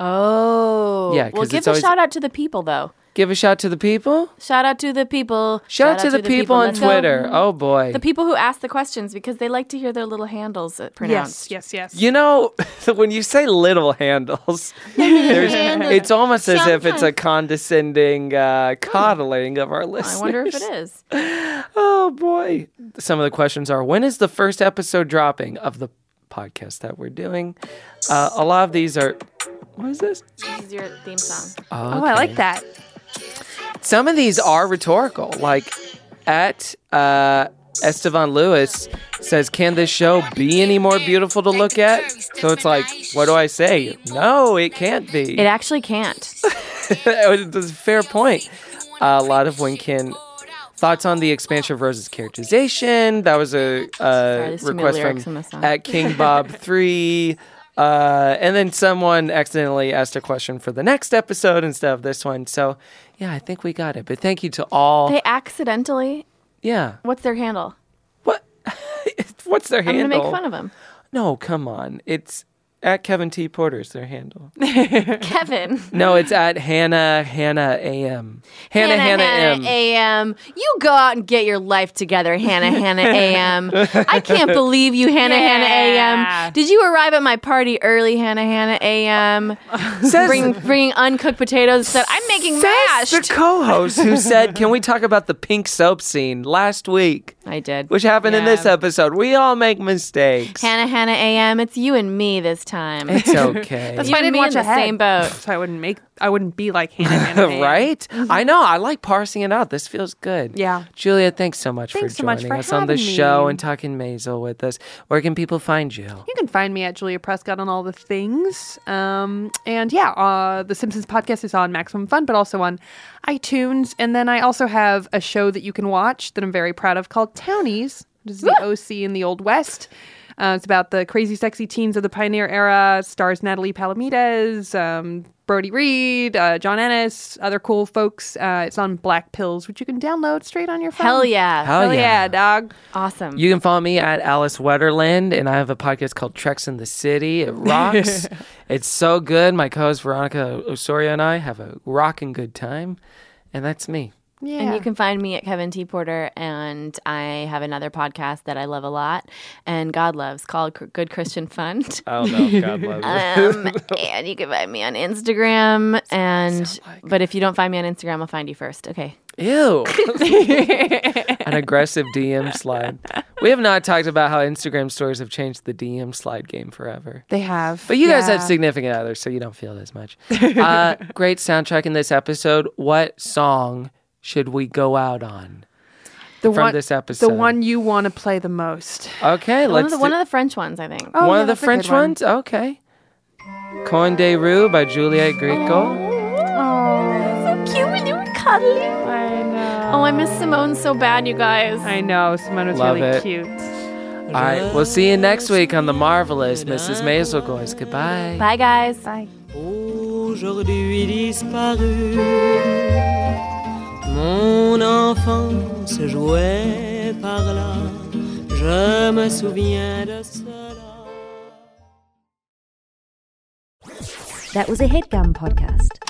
Oh. Yeah, Well, 'cause give it's a always- shout out to the people, though. Give a shout to the people. Shout out to the people. Shout, out to the, people, on Let's go. Twitter. Oh boy. The people who ask the questions because they like to hear their little handles uh, pronounced. Yes, yes, yes. You know, when you say little handles, there's, it's almost as if it's a condescending uh, coddling of our listeners. I wonder if it is. Oh boy. Some of the questions are: when is the first episode dropping of the podcast that we're doing? Uh, a lot of these are. What is this? This is your theme song. Oh, I like that. Some of these are rhetorical, like at uh, Estevan Lewis says, can this show be any more beautiful to look at? So it's like, what do I say? No, it can't be. It actually can't. It's a fair point. Uh, a lot of Winkin thoughts on the expansion of Rose's characterization. That was a uh, Sorry, request from at King Bob three. Uh, and then someone accidentally asked a question for the next episode instead of this one. So, yeah, I think we got it. But thank you to all. They accidentally? Yeah. What's their handle? What's their I'm handle? I'm going to make fun of them. No, come on. It's at Kevin T. Porter's their handle. Kevin. No, it's at Hannah, Hannah A M. Hannah, Hannah, Hannah M. A M. You go out and get your life together, Hannah, Hannah A M. I can't believe you, Hannah, Yeah. Hannah A M. Did you arrive at my party early, Hannah, Hannah A M? Says- Bring, bringing uncooked potatoes. Said, I'm making mashed. The co-host who said, can we talk about the pink soap scene last week? I did. Which happened in this episode. We all make mistakes. Hannah, Hannah A M. It's you and me this time. It's okay. That's You why I and didn't me watch in the ahead. same boat. So I wouldn't make. I wouldn't be like Hannah. Hannah A M. Right? I know. I like parsing it out. This feels good. Yeah. Julia, thanks so much Thanks for so much joining for us on the having show me. and talking Maisel with us. Where can people find you? You can find me at Julia Prescott on all the things. Um, and yeah, uh, the Simpsons podcast is on Maximum Fun, but also on iTunes. And then I also have a show that you can watch that I'm very proud of called Townies. This is the O C in the Old West. Uh, it's about the crazy, sexy teens of the Pioneer era. Stars Natalie Palamides, um, Brody Reed, uh, John Ennis, other cool folks. Uh, it's on Black Pills, which you can download straight on your phone. Hell yeah. Hell Hell yeah. yeah, dog. Awesome. You can follow me at Alice Wetterland, and I have a podcast called Treks in the City. It rocks. It's so good. My co-host Veronica Osorio and I have a rocking good time, and that's me. Yeah. And you can find me at Kevin T. Porter, and I have another podcast that I love a lot, and God loves, called C- Good Christian Fun. I don't know if God loves um, it. and you can find me on Instagram, and but if you don't find me on Instagram, I'll find you first. Okay. Ew. An aggressive D M slide. We have not talked about how Instagram stories have changed the D M slide game forever. They have. But you guys Yeah. have significant others, so you don't feel it as much. Uh, great soundtrack in this episode. What song should we go out on The from one, this episode? The one you want to play the most. Okay, One let's of, the, do- one of the French ones, I think. Oh, one yeah, of the that's a French good one. ones? Okay. Coin de Rue by Juliette Grieco. Oh, so cute when you were cuddling. I know. Oh, I miss Simone so bad, you guys. I know. Simone was Love really it. cute. All right, we'll see you next week on The Marvelous Missus Maisel. Goodbye. Bye, guys. Bye. Aujourd'hui disparu, mon enfance jouait par là, je me souviens de cela. That was a HeadGum podcast.